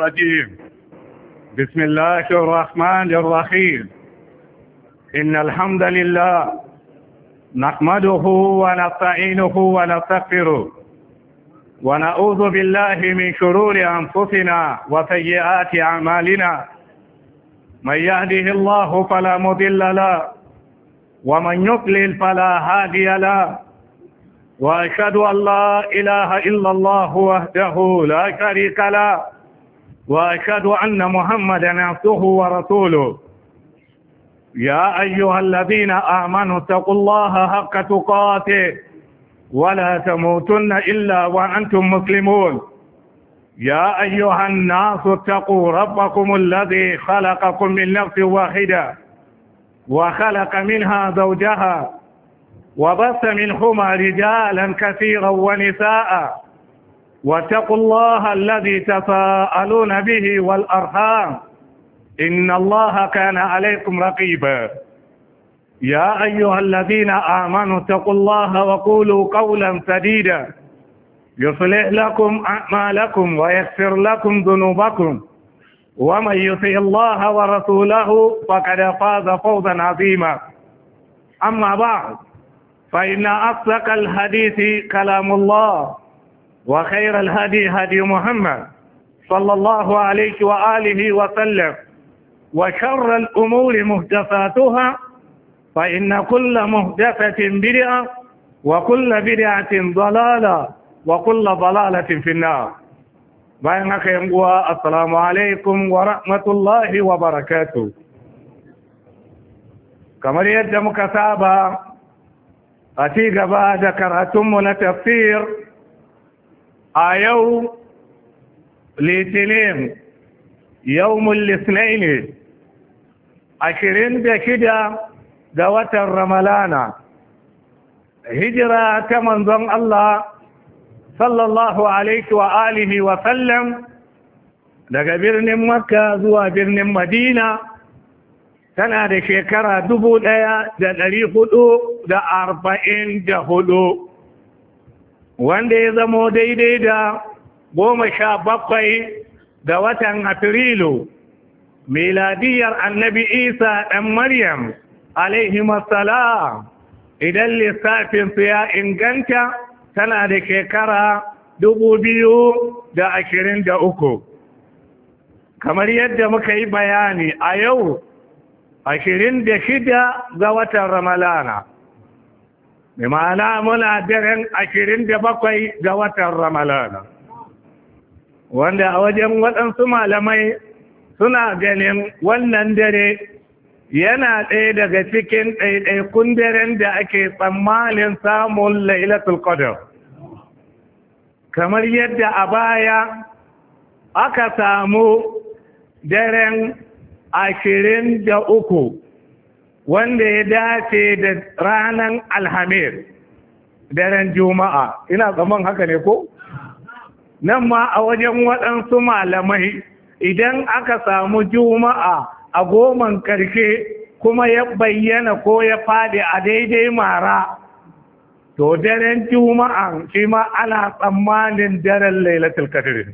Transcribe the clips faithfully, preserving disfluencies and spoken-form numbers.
الرجيم بسم الله الرحمن الرحيم إن الحمد لله نحمده ونستعينه ونستغفره ونعوذ بالله من شرور أنفسنا وسيئات أعمالنا من يهده الله فلا مضل له ومن يضلل فلا هادي له وأشهد أن لا إله إلا الله وحده لا شريك له وأشهد أن محمدا عبده ورسوله يا أيها الذين آمنوا اتقوا الله حق تقاته ولا تموتن إلا وأنتم مسلمون يا أيها الناس اتقوا ربكم الذي خلقكم من نفس واحدة وخلق منها زوجها وبث منهما رجالا كثيرا ونساء واتقوا الله الذي تساءلون به والأرحام إن الله كان عليكم رقيبا يا أيها الذين آمنوا اتقوا الله وقولوا قولا سديدا يصلح لكم أعمالكم ويغفر لكم ذنوبكم ومن يطع الله ورسوله فقد فاز فوزا عظيما أما بعد فإن أصدق الحديث كلام الله وخير الهدي هدي محمد صلى الله عليه وآله وسلم وشر الأمور محدثاتها فإن كل محدثة بدعة وكل بدعة ضلالة وكل ضلالة في النار بينك يمقوى السلام عليكم ورحمة الله وبركاته كما يجب كتابة أتيق بعد كراتم تفسير آيو لتنين يوم الاثنين عشرين بكده دوة الرملانة هجرة كمنظم الله صلى الله عليه وآله وسلم daga birnin Makka zuwa birnin Madina tana da shekara dubu ɗaya da ɗari hudu da arba'in da hudu wanda ya zamo daidai da goma sha bakwai ga watan Afrilu miladiyar annabi Isa ɗan Maryam alaihimassalam idan lissafinsu ya inganta tana da shekara dubu biyu da ashirin da uku kamar yadda muka yi bayani a yau ashirin da shida ga watan ramalana mai ma'ana muna daren ashirin da bakwai ga watan ramalana wanda a wajen waɗansu malamai suna ganin wannan dare yana ɗaya daga cikin ɗaiɗaikun daren da ake tsammanin samun lailatul qadr kamar yadda a baya aka samu daren ashirin da uku wanda ya dace da ranar alhamis daren juma'a ina tsamman haka ne ko? nan ma a wajen waɗansu malamai idan aka samu juma'a a goman ƙarshe kuma ya bayyana ko ya faɗi a daidai mara to daren juma'a shi ma ana tsammanin daren lailatul qadr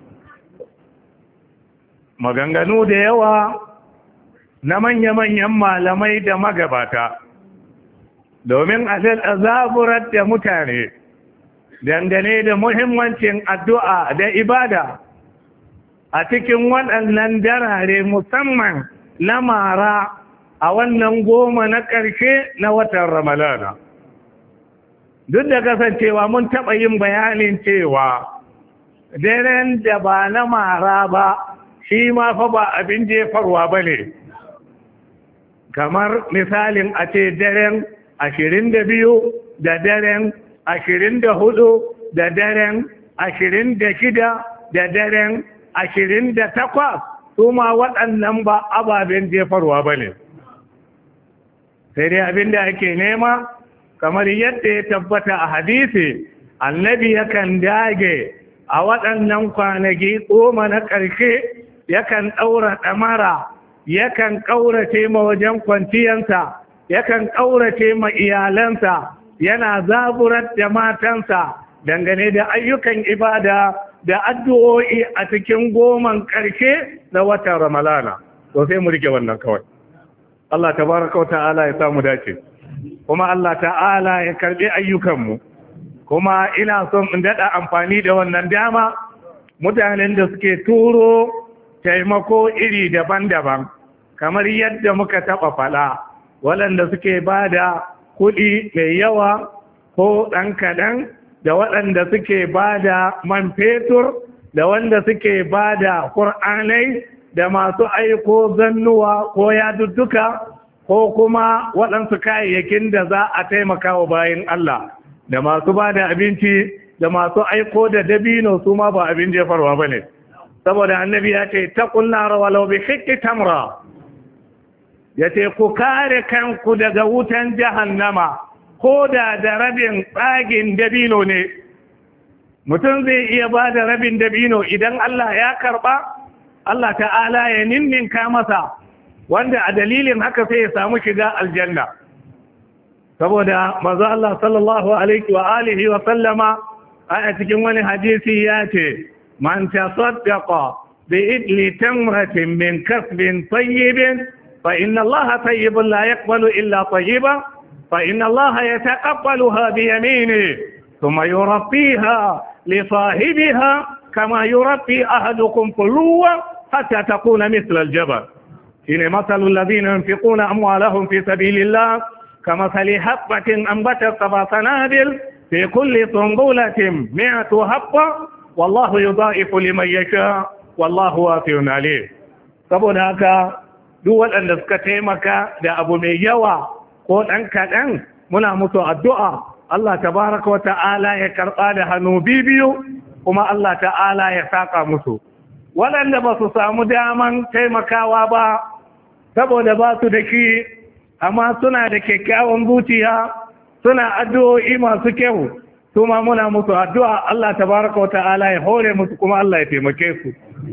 maganganu da yawa na manya-manyan malamai da magabata domin a zaburar da mutane dangane da muhimmancin addu'a da ibada a cikin waɗannan darare musamman na mara a wannan goma na ƙarshe na watan ramalana duk da kasancewa mun taɓa yin bayanin cewa daren da ba na mara ba shi ma fa ba abin jefarwa ba ne kamar misalin a ce daren ashirin da biyu da daren ashirin da hudu da daren ashirin da shida da daren ashirin da takwas su ma waɗannan ba ababen jefarwa ba ne sai dai abin da ake nema kamar yadda ya tabbata a hadisi annabi yakan dage a waɗannan kwanaki goma na ƙarshe yakan ɗaura ɗamara yakan ƙaurace ma wajen kwanciyansa yakan ƙaurace ma iyalansa yana zaburar da matansa dangane da ayyukan ibada da addu'o'i a cikin goman ƙarshe na watan Ramalana. To sai mu rike wannan kawai. Allah tabaraka wa ta'ala ya samu dace. Kuma Allah ta'ala ya karbi ayyukanmu. Kuma ina son in daɗa amfani da wannan dama mutanen da suke turo taimako iri daban-daban kamar yadda muka taɓa faɗa, waɗanda suke ba da kuɗi mai yawa ko ɗan kaɗan, da waɗanda suke ba da man fetur, da wanda suke ba da ƙur'anai, da masu aiko zannuwa ko yadudduka, ko kuma waɗansu kayayyakin da za a taimaka wa bayan Allah, da masu ba da abinci, da masu aiko da dabino su ma ba abin jefarwa ba ne. Saboda annabi ya ce, ta kunna walau bi shiqqi tamra, ya ce ku kare kanku daga wutan jahannama ko da da rabin tsagin dabino ne. Mutum zai iya ba da rabin dabino idan Allah ya karɓa, Allah ta'ala ya ninninka masa, wanda a dalilin haka sai ya samu shiga aljanna. Saboda manzo Allah sallallahu alaihi wa alihi wa sallama a cikin wani hadisi ya ce, man tasaddaqa bi idli tamratin min kasbin tayyibin fa inna Allah tayyibun la yaqbalu illa tayyiban fa inna Allah yataqabbaluha bi yaminihi thumma yurabbiha li sahibiha kama yurabbi ahadukum fuluwa hatta takuna mithla al-jabal. إن مثل الذين ينفقون أموالهم في سبيل الله كمثل حبة أنبتت سبع سنابل في كل سنبلة مئة حبة والله يضاعف لمن يشاء والله واسع عليم. saboda haka duk waɗanda suka taimaka da abu mai yawa ko ɗan kaɗan muna musu addu'a Allah tabaraka wa ta'ala ya karɓa da hannu biyu kuma Allah ta'ala ya saka musu. Waɗanda ba su samu daman taimakawa ba saboda ba su da shi amma suna da kyakkyawan zuciya suna addu'o'i masu kyau su ma muna musu addu'a Allah tabaraka wata'ala ya hore musu kuma Allah ya taimake su.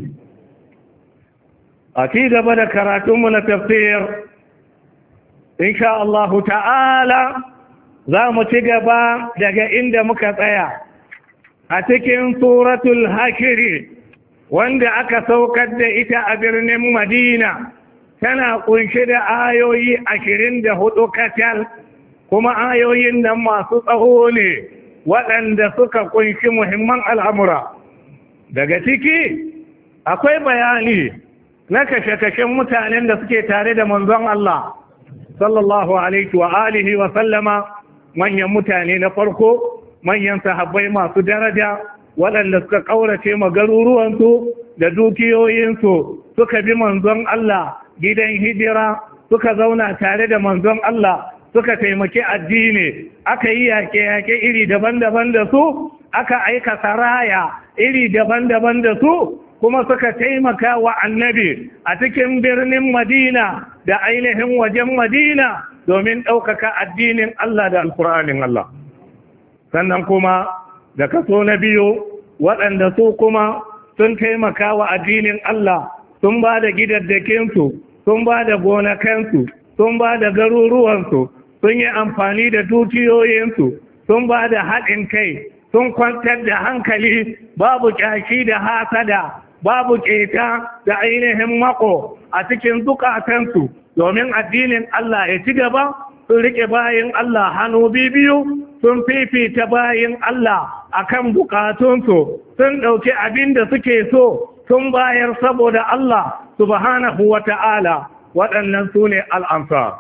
A ci gaba da karatunmu na tafsir insha Allah ta'ala za mu ci gaba daga inda muka tsaya a cikin suratul Hashiri wanda aka saukar da ita a birnin Madina. Tana kunshe da ayoyi ashirin da hudu kacal kuma ayoyin nan masu tsawo ne waɗanda suka kunshi muhimman al'amura. Daga ciki akwai bayani na kashe-kashen mutanen da suke tare da manzon Allah sallallahu alaihi wa alihi wa sallama, manyan mutane na farko, manyan sahabbai masu daraja waɗanda suka ƙaurace ma garuruwansu da dukiyoyinsu suka bi manzon Allah gidan hijira, suka zauna tare da manzon Allah suka taimaki addini, aka yi yaƙe-yaƙe iri daban-daban da su, aka aika saraya iri daban-daban da su, kuma suka taimaka wa annabi a cikin birnin Madina da ainihin wajen Madina domin ɗaukaka addinin Allah da alƙur'anin Allah. Sannan kuma da kaso na biyu waɗanda su kuma sun taimaka wa addinin Allah, sun ba da gidaddakinsu, sun ba da gonakansu, sun ba da garuruwansu, sun yi amfani da dukiyoyinsu, sun ba da haɗin kai, sun kwantar da hankali, babu ƙyashi da hasada, babu ƙeta da ainihin mako a cikin zukatansu domin addinin Allah ya ci gaba. Sun riƙe bayin Allah hannu biyu, sun fifita bayin Allah akan bukatunsu, sun ɗauki abin da suke so sun bayar saboda Allah subhanahu wa ta'ala. Waɗannan su ne al'amsa.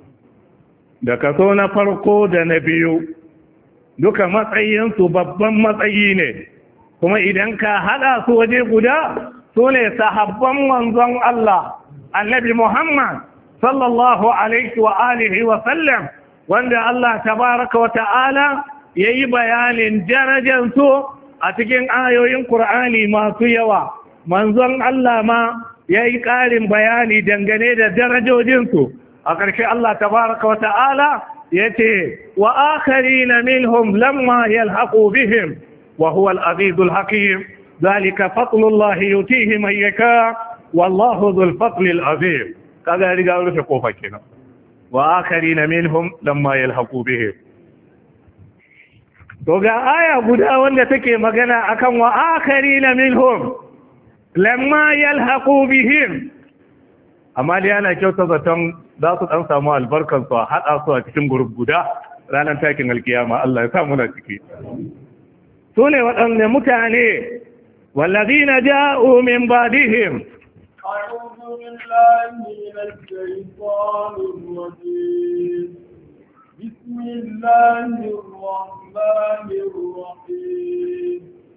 Da kaso na farko da na biyu duka matsayinsu babban matsayi ne, kuma idan ka haɗa su waje guda su ne sahabban manzon Allah annabi Muhammad sallallahu alaihi wa alihi wa sallam, wanda Allah tabaraka wa ta'ala ya yi bayanin darajansu a cikin ayoyin Kur'ani masu yawa. Manzon Allah ma ya yi ƙarin bayani dangane da darajojinsu. A ƙarshe Allah tabaraka wa ta'ala ya ce, wa akari na minhum lamma yalhaqu bihim wa huwa al-azizul hakim zalika fadlullahi yutihi man yasha wallahu dhul fadlil azim. Kaga riga rufe kofa kenan. Wa akari na minhum lamma yalhaqu bihim. to ga aya guda wanda take magana akan wa akharina minhum lamma yalhaqu bihim, amma dai ana kyauta zaton za su dan samu albarkar su a hada su a cikin gurub guda ranar takin alkiyama. Allah ya sa muna ciki. su ne waɗanne mutane wallazina ja'u min ba'dihim. أعوذ بالله من الشيطان الرجيم بسم الله الرحمن الرحيم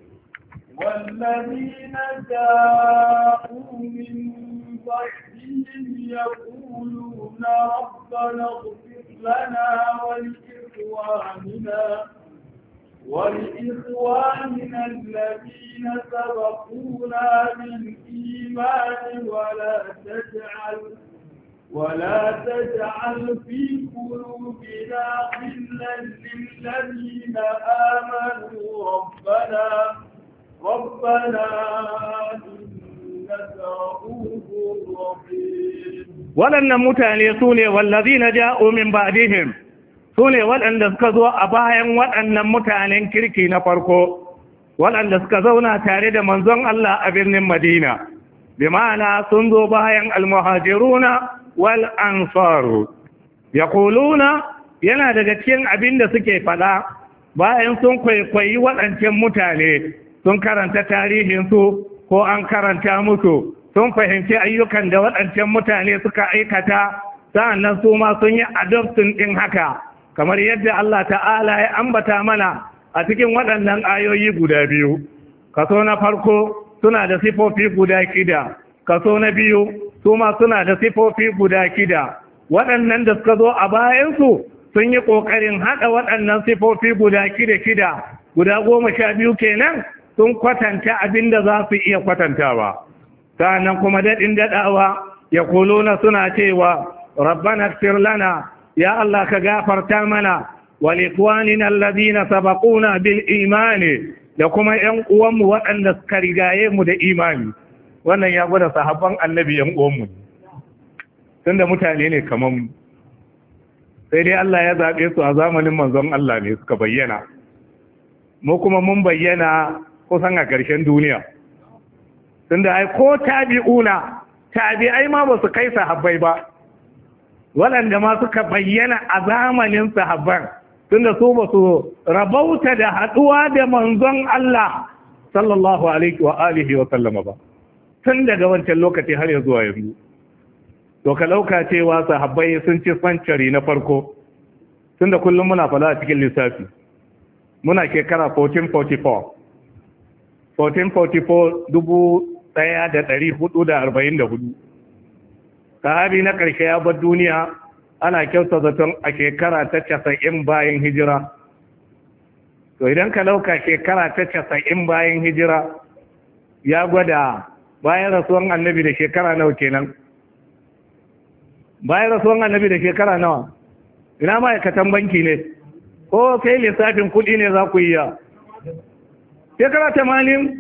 والذين جاءوا من بعدهم يقولون ربنا اغفر لنا ولإخواننا ولإخواننا الذين سبقونا بالإيمان ولا تجعل ولا تجعل في قلوبنا غلا للذين آمنوا ربنا ربنا إنك رؤوف رحيم. ولن متعني سوني والذين جاءوا من بعدهم su ne waɗanda suka zo a bayan waɗannan mutanen kirki na farko, waɗanda suka zauna tare da manzon Allah a birnin Madina, bi ma'ana sun zo bayan almuhajiruna wal ansaru. Yaquluna yana daga cikin abin da suke faɗa bayan sun kwaikwayi waɗancan mutane, sun karanta tarihinsu ko an karanta musu, sun fahimci ayyukan da waɗancan mutane suka aikata, sa'annan su ma sun yi adoptin ɗin haka. Kamar yadda Allah ta'ala ya ambata mana a cikin waɗannan ayoyi guda biyu. Kaso na farko suna da sifofi guda kida, kaso na biyu su ma suna da sifofi guda kida. Waɗannan da suka zo a bayansu sun yi ƙoƙarin haɗa waɗannan sifofi guda kida kida, guda goma sha biyu kenan sun kwatanta abin da za su iya kwatantawa. Sa'annan kuma daɗin daɗawa ya kuluna suna cewa rabbana ighfir lana ya Allah ka gafarta mana wal ikwanina alladhina sabaquna bil imani, da kuma ƴan uwanmu waɗanda suka rigaye mu da imani. Wannan ya gwada sahabban annabi ƴan uwanmu tunda mutane ne kamar mu, sai dai Allah ya zaɓe su a zamanin manzon Allah ne suka bayyana, mu kuma mun bayyana kusan a ƙarshen duniya. Tunda ai ko tabi'una tabi'ai ma ba su kai sahabbai ba, waɗanda ma suka bayyana a zamanin sahabban, tunda su ba su rabauta da haɗuwa da manzon Allah sallallahu alaihi wa alihi wa sallama ba tun daga wancan lokaci har ya zuwa yanzu. To ka ɗauka cewa sahabbai sun ci sancari na farko, tunda kullum muna fada a cikin lissafi muna shekara fourteen forty-four fourteen forty-four dubu ɗaya da ɗari hudu da arba'in da hudu. Sahabi na ƙarshe ya bar duniya ana kyauta zaton a shekara ta casa'in bayan hijira. To idan ka ɗauka shekara ta casa'in bayan hijira ya gwada bayan rasuwan annabi da shekara nawa kenan? Bayan rasuwan annabi da shekara nawa? Ina ma'aikatan banki ne? Ko kai lissafin kuɗi ne za ku yi ya? Shekara tamanin?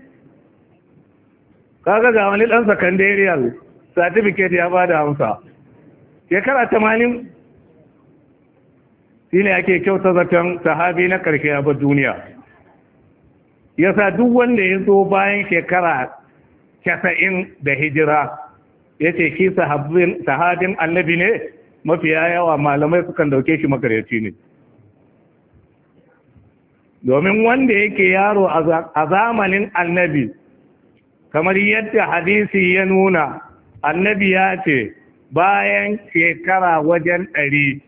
Kaga ga wani ɗan sakandariyar certificate ya ba da hamsa. Shekara tamanin shi ne ake kyauta zaton sahabi na ƙarshe a bar duniya. Yasa duk wanda ya zo bayan shekara casa'in da hijira ya ce shi sahabin annabi ne, mafiya yawa malamai sukan dauke shi makaryaci ne. Domin wanda yake yaro a zamanin annabi, kamar yadda hadisi ya nuna, annabi ya ce bayan shekara wajen ɗari,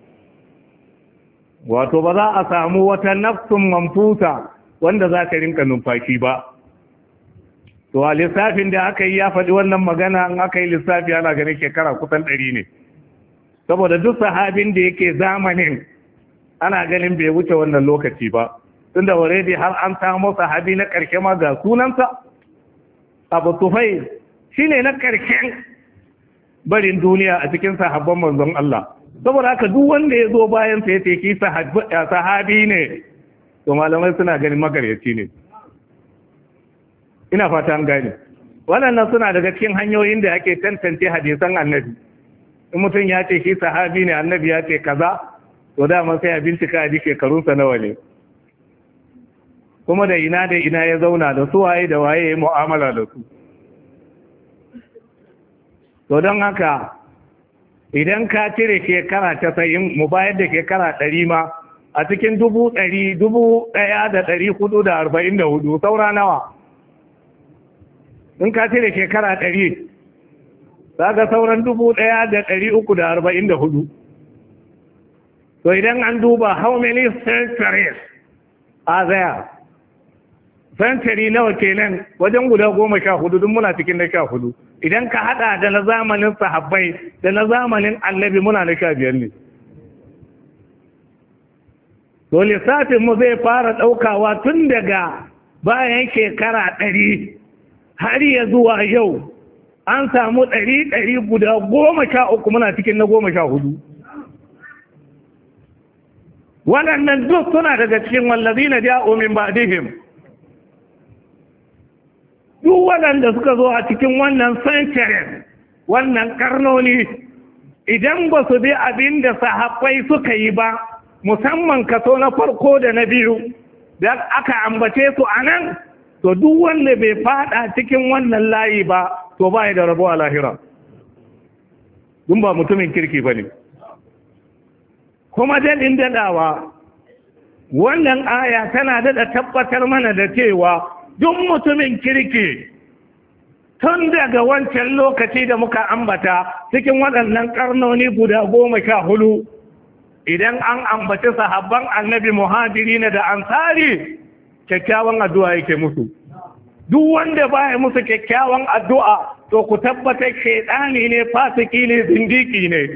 wato ba za a samu wata nafsun manfusa wanda za ta rinka numfashi ba. To a lissafin da aka yi ya faɗi wannan magana, an aka yi lissafi ana ganin shekara kusan ɗari ne, saboda duk sahabin da yake zamanin ana ganin bai wuce wannan lokaci ba, tunda already har an samu sahabi na ƙarshe ma ga sunansa Abu Tufayl shine na ƙarshen barin duniya a cikin sahabban manzon Allah. Saboda haka duk wanda ya zo bayan sa yace ki sahabi ne, to malamai suna ganin magaryaci ne. Ina fata an gane. Waɗannan suna daga cikin hanyoyin da ake tantance hadisan annabi. In mutum ya ce shi sahabi ne, annabi ya ce kaza, to dama sai a bincika a ji shekarunsa nawa ne. kuma da ina da ina ya zauna da su waye da waye ya mu'amala da su. To don haka idan ka cire shekara casa'in mu bayar da shekara ɗari ma a cikin dubu ɗari dubu ɗaya da ɗari hudu da arba'in da hudu saura nawa? In ka cire shekara ɗari za ga sauran dubu ɗaya da ɗari uku da arba'in da hudu. To idan an duba how many centuries are there? Century nawa kenan wajen guda goma sha hudu duk muna cikin na sha hudu. Idan ka hada da na zamanin sahabbai da na zamanin annabi muna na sha biyar ne. To lissafin mu zai fara daukawa tun daga bayan shekara ɗari har ya zuwa yau an samu ɗari ɗari guda goma sha uku muna cikin na goma sha hudu. Waɗannan duk suna daga cikin wallazina ja'u min ba'dihim. Duk waɗanda suka zo a cikin wannan century wannan karnoni idan ba su bi abin da sahabbai suka yi ba musamman kaso na farko da na biyu da aka ambace su a nan to duk wanda bai fada cikin wannan layi ba to ba ya da rabo a lahira dun ba mutumin kirki ba ne. Kuma daɗin daɗawa wannan aya tana daɗa tabbatar mana da cewa duk mutumin kirki tun daga wancan lokaci da muka ambata cikin waɗannan ƙarnoni guda goma sha hudu idan an ambaci sahabban annabi muhajiri na da ansari kyakkyawan addu'a yake musu. Duk wanda baya musu kyakkyawan addu'a to ku tabbatar shaidani ne fasiki ne zindiki ne.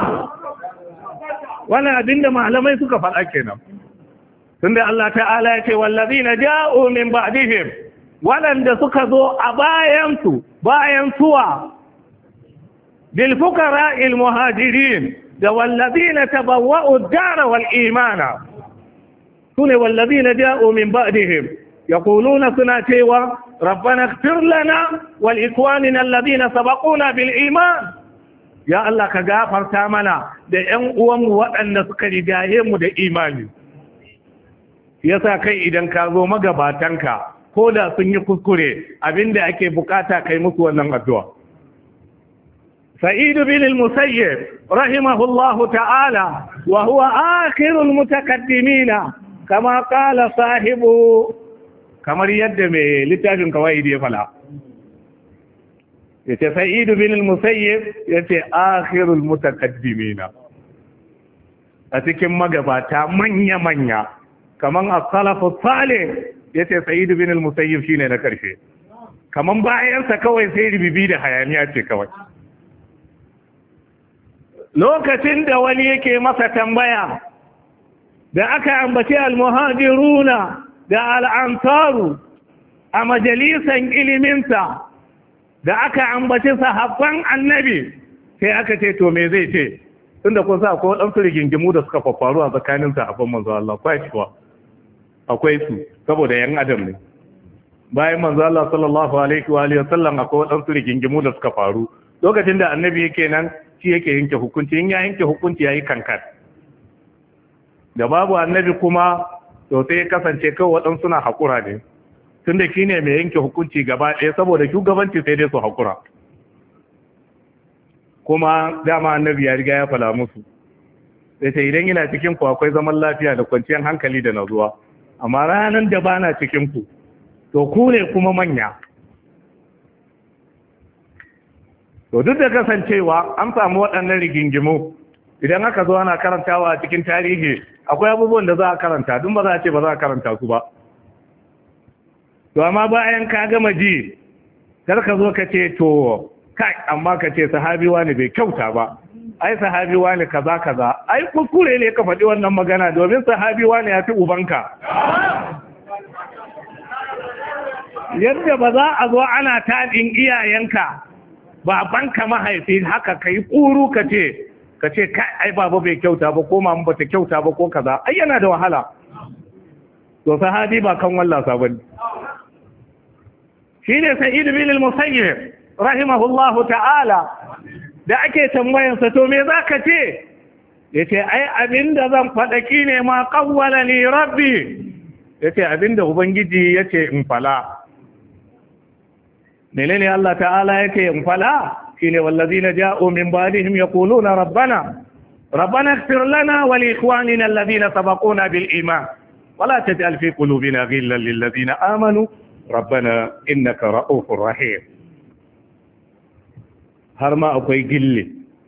Wannan abinda malamai suka faɗa kenan. Tunda Allah ta'ala ya ce wallazina ja'u min ba'dihim waɗanda suka zo a bayansu bayan suwa bil fuqara'il muhajirin da wallazina tabawwa'u ad-dara wal imana sune wallazina ja'u min ba'dihim yaquluna suna cewa rabbana ighfir lana wal ikwanina alladhina sabaquna bil iman ya Allah ka gafarta mana da ƴan uwanmu waɗanda suka rigaye mu da imani. Yasa kai idan ka zo magabatanka ko da sun yi kuskure abinda ake bukata kai musu wannan addu'a. Sa'id bin al-Musayyib rahimahullahu ta'ala wa huwa akhirul mutakaddimin kama qala sahibu kamar yadda mai littafin kawaidi ya fala. Yace Sa'id bin al-Musayyib yace akhirul mutakaddimin a cikin magabata manya manya kaman as-salafu salih yace Sa'id bin al-Musayyib shine na karshe kaman bayansa kawai sai ribibi da hayaniya ce kawai. Lokacin da wani yake masa tambaya da aka ambaci al-muhajiruna da al-ansaru a majalisan iliminsa da aka ambaci sahabban annabi sai aka ce to me zai ce tunda kun sa ko dan su rigingimu da suka faru a tsakanin sahabban manzo Allah kwai kuwa akwai su saboda yan adam ne bayan manzo Allah sallallahu alaihi wa alihi wasallam akwai wadansu rigingimu da suka faru lokacin da annabi yake nan shi yake yanke hukunci in ya yanke hukunci yayi kankan da babu annabi kuma to sai ya kasance kawai wadansu na hakura ne tunda shine mai yanke hukunci gaba ɗaya saboda shugabanci sai dai su hakura kuma dama annabi ya riga ya fala musu sai idan yana cikin ku akwai zaman lafiya da kwanciyar hankali da nazuwa amma ranar da bana cikin ku to ku ne kuma manya. To duk da kasancewa an samu waɗannan rigingimu idan aka zo ana karantawa a cikin tarihi akwai abubuwan da za a karanta dun ba za a ce ba za a karanta su ba. To amma bayan ka gama ji kar ka zo ka ce to kai amma ka ce sahabi wani bai kyauta ba ai sahabi wani kaza kaza ai kuskure ne ka faɗi wannan magana domin sahabi wani ya fi ubanka. Yadda ba za a zo ana taɗin iyayenka babanka mahaifi haka ka yi ƙuru ka ce ka ce kai ai baba bai kyauta ba ko mamu bata kyauta ba ko kaza ai yana da wahala. To sahabi ba kan wallasa bane. Shine Sa'id bin al-Musayyib rahimahullahu ta'ala da ake tambayansa to me zaka ce yace ai abinda zan faɗaki ne ma qawwala li rabbi yace abinda ubangiji yace in fala menene Allah ta'ala yake in fala shine wallazina ja'u min ba'dihim yaquluna rabbana rabbana ighfir lana wa li ikhwanina alladhina sabaquna bil iman wa la taj'al fi qulubina ghillan lil ladina amanu rabbana innaka ra'ufur rahim har ma akwai gille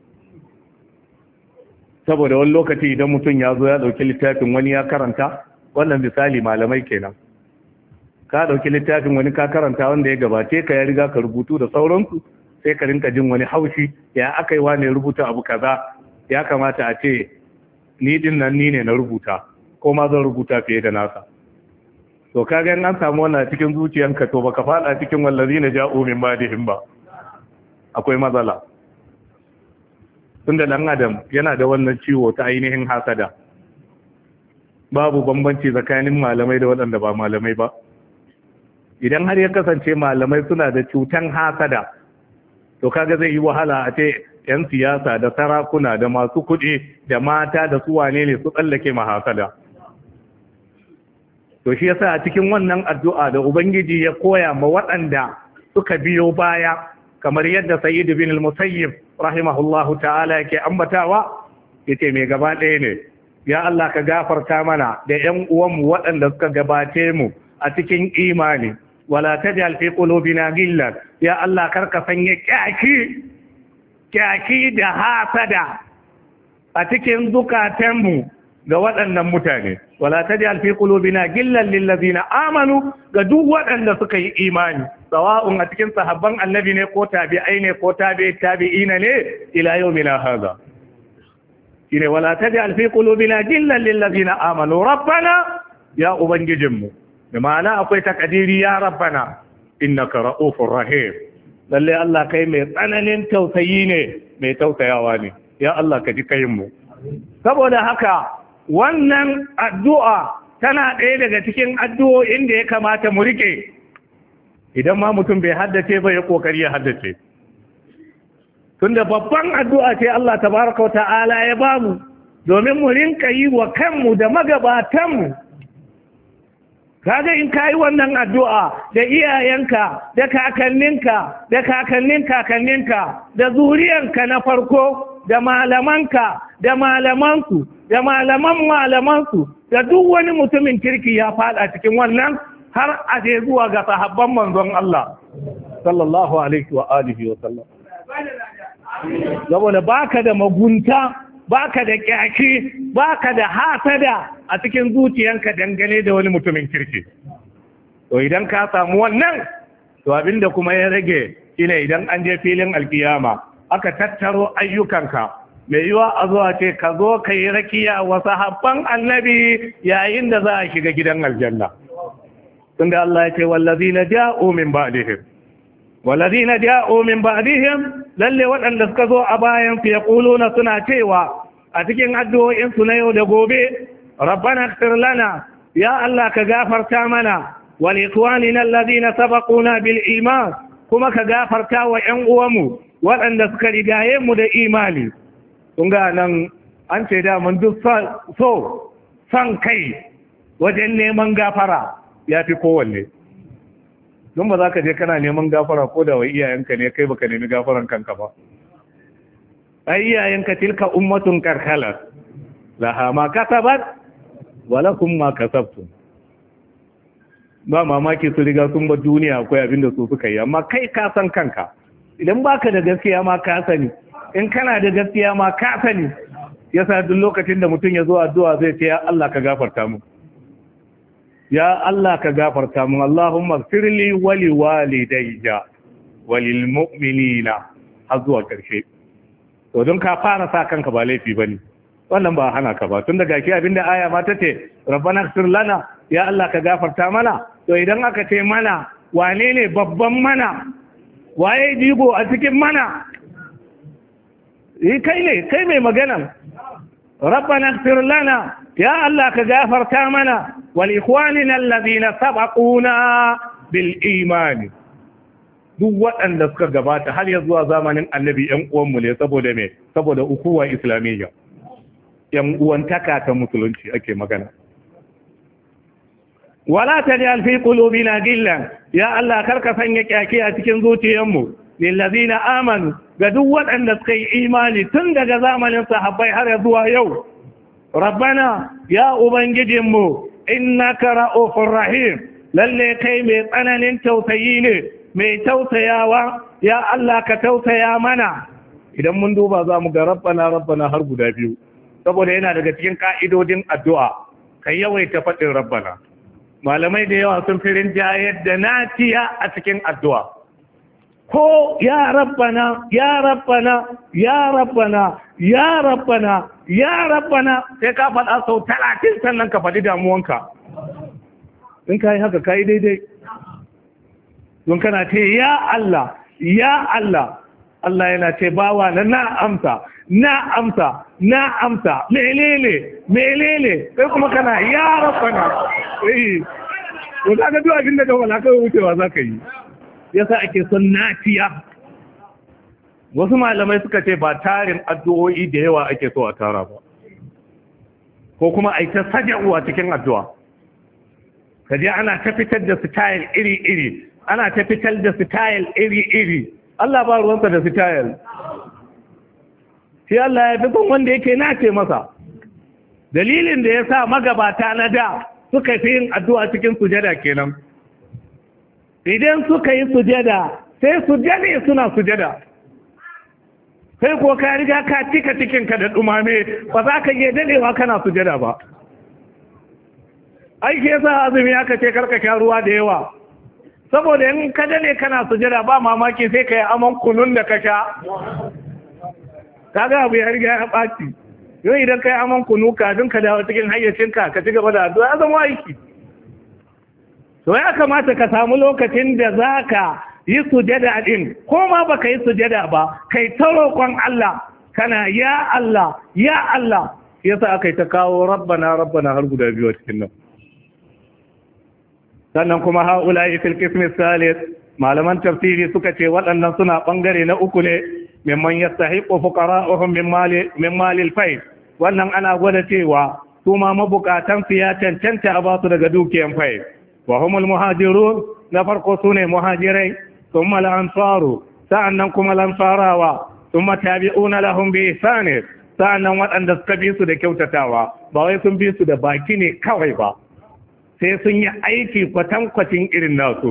saboda wani lokaci idan mutum ya zo ya dauki littafin wani ya karanta wannan misali malamai kenan ka dauki littafin wani ka karanta wanda ya gabace ka ya riga ka rubutu da sauransu sai ka rinka jin wani haushi ya aka yi wane rubuta abu kaza ya kamata a ce ni din nan ni ne na rubuta ko ma zan rubuta fiye da nasa to kaga in an samu wannan cikin zuciyanka to baka fada cikin wallazina ja'u min ba'dihim ba akwai matsala tunda dan adam yana da wannan ciwo ta ainihin hasada babu bambanci tsakanin malamai da waɗanda ba malamai ba idan har ya kasance malamai suna da cutan hasada to kaga zai yi wahala a ce yan siyasa da sarakuna da masu kuɗi da mata da su wane ne su tsallake mahasada to shi yasa a cikin wannan addu'a da ubangiji ya koya ma waɗanda suka biyo baya kamar yadda sayyid bin al-musayyib rahimahullahu ta'ala yake ambatawa yace mai gaba ɗaya ne ya Allah ka gafarta mana da ƴan uwanmu waɗanda suka gabace mu a cikin imani wala tajal fi qulubina ghillan ya Allah karka sanya kyaki kyaki da hasada a cikin zukatanmu ga waɗannan mutane wala tajal fi qulubina ghillan lil ladina amanu ga duk waɗanda suka yi imani sawa'un a cikin sahabban annabi ne ko tabi'ai ne ko tabi'i tabi'ina ne ila yawmina hadha shine wala tajal fi qulubina ghillan lil ladina amanu rabbana ya ubangijinmu da ma'ana akwai takadiri ya rabbana innaka ra'ufur rahim lalle Allah kai mai tsananin tausayi ne mai tausayawa ne ya Allah ka ji kayin mu saboda haka wannan addu'a tana ɗaya daga cikin addu'o'in da ya kamata mu rike idan ma mutum bai haddace ba ya kokari ya haddace tunda babban addu'a ce Allah tabaraka wa ta'ala ya bamu domin mu rinka yi wa kanmu da magabatanmu kaga in kayi wannan addu'a da iyayenka da kakanninka da kakannin kakanninka da zuriyanka na farko da malamanka da malamansu da malaman malamansu da duk wani mutumin kirki ya fada cikin wannan har a je zuwa ga sahabban manzon Allah sallallahu alaihi wa alihi wa sallam saboda baka da magunta baka da kyaki baka da hasada a cikin zuciyanka dangane da wani mutumin kirki to idan ka samu wannan to abinda kuma ya rage shine idan an je filin alkiyama aka tattaro ayyukanka mai yiwa a zuwa ce ka zo ka yi rakiya wa sahabban annabi yayin da za a shiga gidan aljanna tunda Allah ya ce wallazina ja'u min ba'dihim wallazina ja'u min ba'dihim lalle waɗanda suka zo a bayan su yaquluna suna cewa a cikin addu'o'in su na yau da gobe rabbana ighfir lana ya Allah ka gafarta mana wa li ikhwanina alladhina sabaquna bil iman kuma ka gafarta wa ƴan uwanmu waɗanda suka rigaye mu da imani kun ga nan an ce da mun duk so san kai wajen neman gafara ya fi kowanne don ba za ka je kana neman gafara ko da wai iyayenka ne kai baka nemi gafaran kanka ba ai iyayenka tilka ummatun karkalat laha ma kasabat wa lakum ma kasabtum ba mamaki su riga sun bar duniya akwai abin da su suka yi amma kai ka san kanka idan baka da gaskiya ma ka sani in kana da gaskiya ma ka sani yasa duk lokacin da mutum ya zo addu'a zai ce ya Allah ka gafarta mu ya Allah ka gafarta mu Allahumma firli wa li walidayya wa lil mu'minina har zuwa karshe to don ka fara sa kanka ba laifi bane wannan ba hana ka ba tun daga ki abinda aya ma tace rabbana ighfir lana ya Allah ka gafarta mana to idan aka ce mana wane ne babban mana waye jigo a cikin mana yi kai ne kai mai magana rabbana ighfir lana ya Allah ka gafarta mana wal ikhwanina alladhina sabaquna bil iman duk waɗanda suka gabata har ya zuwa zamanin annabi ƴan uwanmu ne saboda me saboda ukuwa islamiyya ƴan uwantaka ta musulunci ake magana wala taj'al fi qulubina gillan ya Allah karka sanya kyaki a cikin zuciyarmu lillazina amanu ga duk waɗanda suka yi imani tun daga zamanin sahabbai har zuwa yau rabbana ya ubangijinmu innaka ra'ufur rahim lalle kai mai tsananin tausayi ne mai tausayawa ya Allah ka tausaya mana idan mun duba za mu ga rabbana rabbana har guda biyu saboda yana daga cikin ka'idodin addu'a kai yawaita faɗin rabbana malamai da yawa sun firin jayar da naciya a cikin addu'a ko ya rabbana ya rabbana ya rabbana ya rabbana ya rabbana sai ka faɗa sau talatin sannan ka faɗi damuwanka in ka yi haka ka yi daidai don kana ce ya Allah ya Allah Allah yana ce bawa na na amsa na amsa na amsa melele melele kai kuma kana ya rabbana eh to kaga duk abin da ka wala kai wucewa zaka yi yasa ake son nafiya wasu malamai suka ce ba tarin addu'o'i da yawa ake so a tara ba ko kuma a yi ta saja'uwa cikin addu'a kaje ana ta fitar da style iri-iri ana ta fitar da style iri-iri Allah ba ruwansa da style sai Allah ya fi son wanda yake nace masa dalilin da ya sa magabata na da suka fi yin addu'a cikin sujada kenan idan suka yi sujada sai sujade suna sujada sai ko ka riga ka cika cikinka da dumame ba za ka iya dadewa kana sujada ba aiki yasa azumi aka ce karka sha ruwa da yawa saboda in ka dade kana sujada ba mamaki sai ka yi aman kunun da ka sha kaga abu ya riga ya ɓaci yau idan ka yi aman kunu kafin ka dawo cikin hayyacinka ka ci gaba da addu'a ya zama aiki to ya kamata ka samu lokacin da za ka yi sujada din ko ma ba ka yi sujada ba kai ta roƙon Allah kana ya Allah ya Allah yasa aka yi ta kawo rabbana rabbana har guda biyu a cikin nan sannan kuma haula'i fil qismi salis malaman tafsiri suka ce waɗannan suna bangare na uku ne mimman yastahiqu fuqara'uhum min mali min mali al-fay wannan ana gwada cewa su ma mabukatan su ya cancanta a basu daga dukiyan fay wa humul muhajirun na farko sune muhajirai thumma al-ansaru sa'annan kuma al-ansarawa thumma tabi'una lahum bi ihsan sa'annan waɗanda suka bi su da kyautatawa ba wai sun bi su da baki ne kawai ba sai sun yi aiki kwatankwacin irin nasu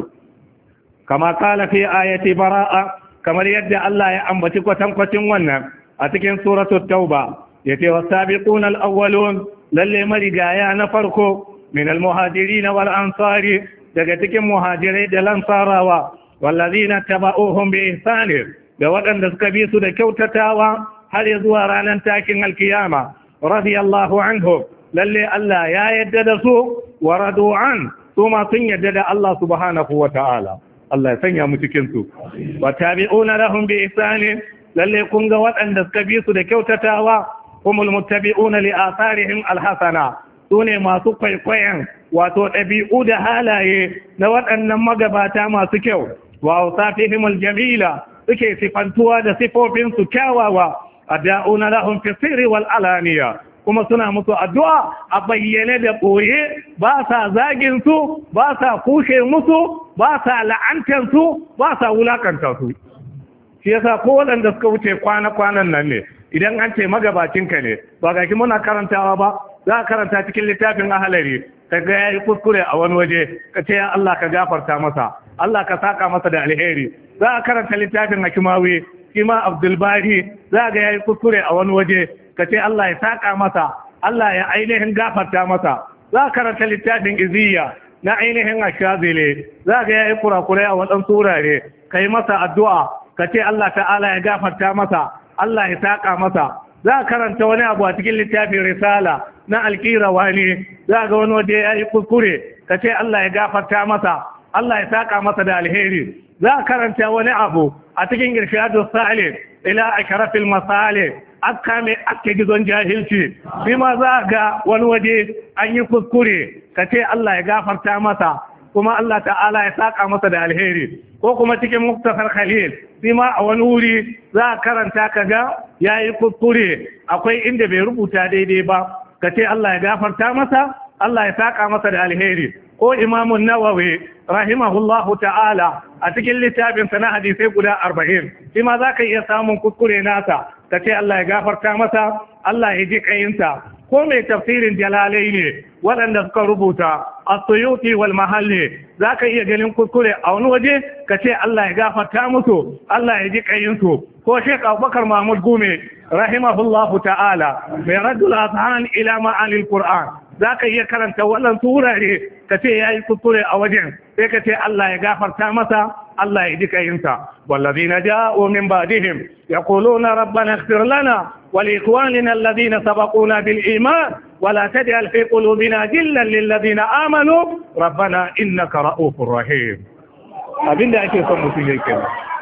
kama kala fi ayati bara'a kamar yadda Allah ya ambaci kwatankwacin wannan a cikin suratul tauba yace wasabiquna al-awwalun lalle marigaya na farko min al-muhajirin wal ansari daga cikin muhajirai da lansarawa wallazina tabauhum bi ihsan da waɗanda suka bi su da kyautatawa har zuwa ranar takin alkiyama radiyallahu anhu lalle Allah ya yadda da su wa radu an su ma sun yadda da Allah subhanahu wa ta'ala Allah ya sanya mu cikin su wa tabi'una lahum bi ihsan lalle kun ga waɗanda suka bi su da kyautatawa humul muttabi'una li atharihim alhasana sune masu kwaikwayon wato ɗabi'u da halaye na waɗannan magabata masu kyau wa awsafihim aljamila suke sifantuwa da sifofin su kyawawa ad'una lahum fi sirri wal alaniya kuma suna musu addu'a a bayyane da ɓoye ba sa zagin su ba sa kushe musu ba sa la'antar su ba sa wulakanta su shi yasa ko waɗanda suka wuce kwana-kwanan nan ne idan an ce magabacinka ne ba ga ki muna karantawa ba za a karanta cikin littafin ahalari ka ga yayi kuskure a wani waje ka ce ya Allah ka gafarta masa Allah ka saka masa da alheri za a karanta littafin hakimawi kima abdulbari za ga yayi kuskure a wani waje ka ce Allah ya saka masa Allah ya ainihin gafarta masa za a karanta littafin iziya na ainihin ashazile za ga yayi kurakurai a waɗansu wurare kai masa addu'a ka ce Allah ta'ala ya gafarta masa Allah ya saka masa za a karanta wani abu a cikin littafin risala na alkirawani za ga wani waje yayi kuskure ka ce Allah ya gafarta masa Allah ya saka masa da alheri za a karanta wani abu a cikin irshadu salih ila asharafil masalih aka mai ake gizon jahilci shi ma za ga wani waje an yi kuskure ka ce Allah ya gafarta masa kuma Allah ta'ala ya saka masa da alheri ko kuma cikin muktasar khalil shi ma a wani wuri za a karanta ka ga ya yi kuskure akwai inda bai rubuta daidai ba ka ce Allah ya gafarta masa Allah ya saka masa da alheri ko imamun nawawi rahimahullahu ta'ala a cikin littafin sa na hadisai guda arba'in shi ma za ka iya samun kuskure nasa ka ce Allah ya gafarta masa Allah ya ji kayinsa ko mai tafsirin jalalai ne waɗanda suka rubuta as-suyuti wal mahalli za ka iya ganin kuskure a wani waje ka ce Allah ya gafarta musu Allah ya ji kayinsu ko Sheikh Abubakar Mahmud Gume rahimahullahu ta'ala mai raddul azhan ila ma'anil Qur'an za ka iya karanta waɗansu wurare ka ce ya yi kuskure a wajen sai ka ce Allah ya gafarta masa Allah ya ji kayinsa wallazina ja'u min ba'dihim yaquluna rabbana ighfir lana wa li ikhwanina alladhina sabaquna bil iman wa la taj'al fi qulubina ghillan lil ladina amanu rabbana innaka ra'ufur rahim abinda ake son mutum yake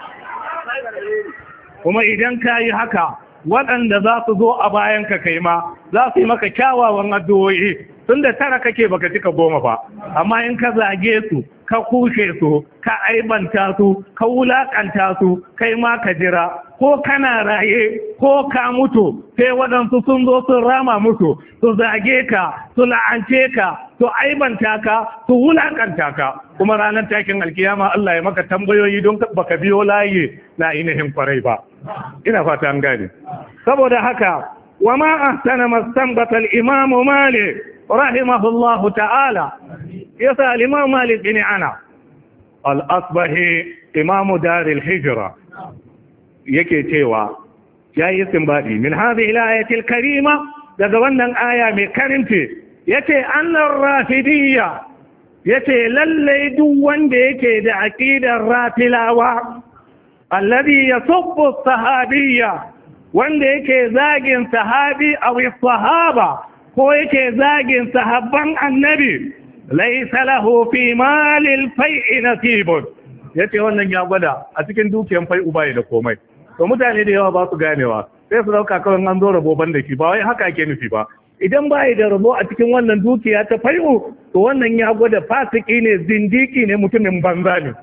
kuma idan kai haka waɗanda za su zo a bayan ka kai ma za su yi maka kyawawan addu'o'i tun da tara kake baka cika goma ba amma in ka zage su ka kushe su ka aibanta su ka wulakanta su kai ma ka jira ko kana raye ko ka mutu sai waɗansu sun zo sun rama musu su zage ka su la'ance ka su aibanta ka su wulakanta ka kuma ranar takin alkiyama Allah ya maka tambayoyi don baka biyo layi na ainihin kwarai ba ina fata an gane saboda haka wa ma ahsana mastanbata al-imam Malik rahimahullahu ta'ala yasa al-imam Malik bin Anas al-Asbahi imam dar al-hijra yake cewa yayi istinbadi min hadhihi al-ayati al-karima daga wannan aya mai karinci yace annar rafidiyya yace lalle duk wanda yake da aqidar rafilawa alladhi yasubbu as-sahabiyya wanda yake zagin sahabi aw sahaba ko yake zagin sahabban annabi laysa lahu fi malil fai'i nasibun yace wannan ya gwada a cikin dukiyan fai'u bai da komai to mutane da yawa ba su ganewa sai su dauka kawai an zo rabo ban da shi ba wai haka ake nufi ba idan bai da rabo a cikin wannan dukiya ta fai'u to wannan ya gwada fasiki ne zindiki ne mutumin banza ne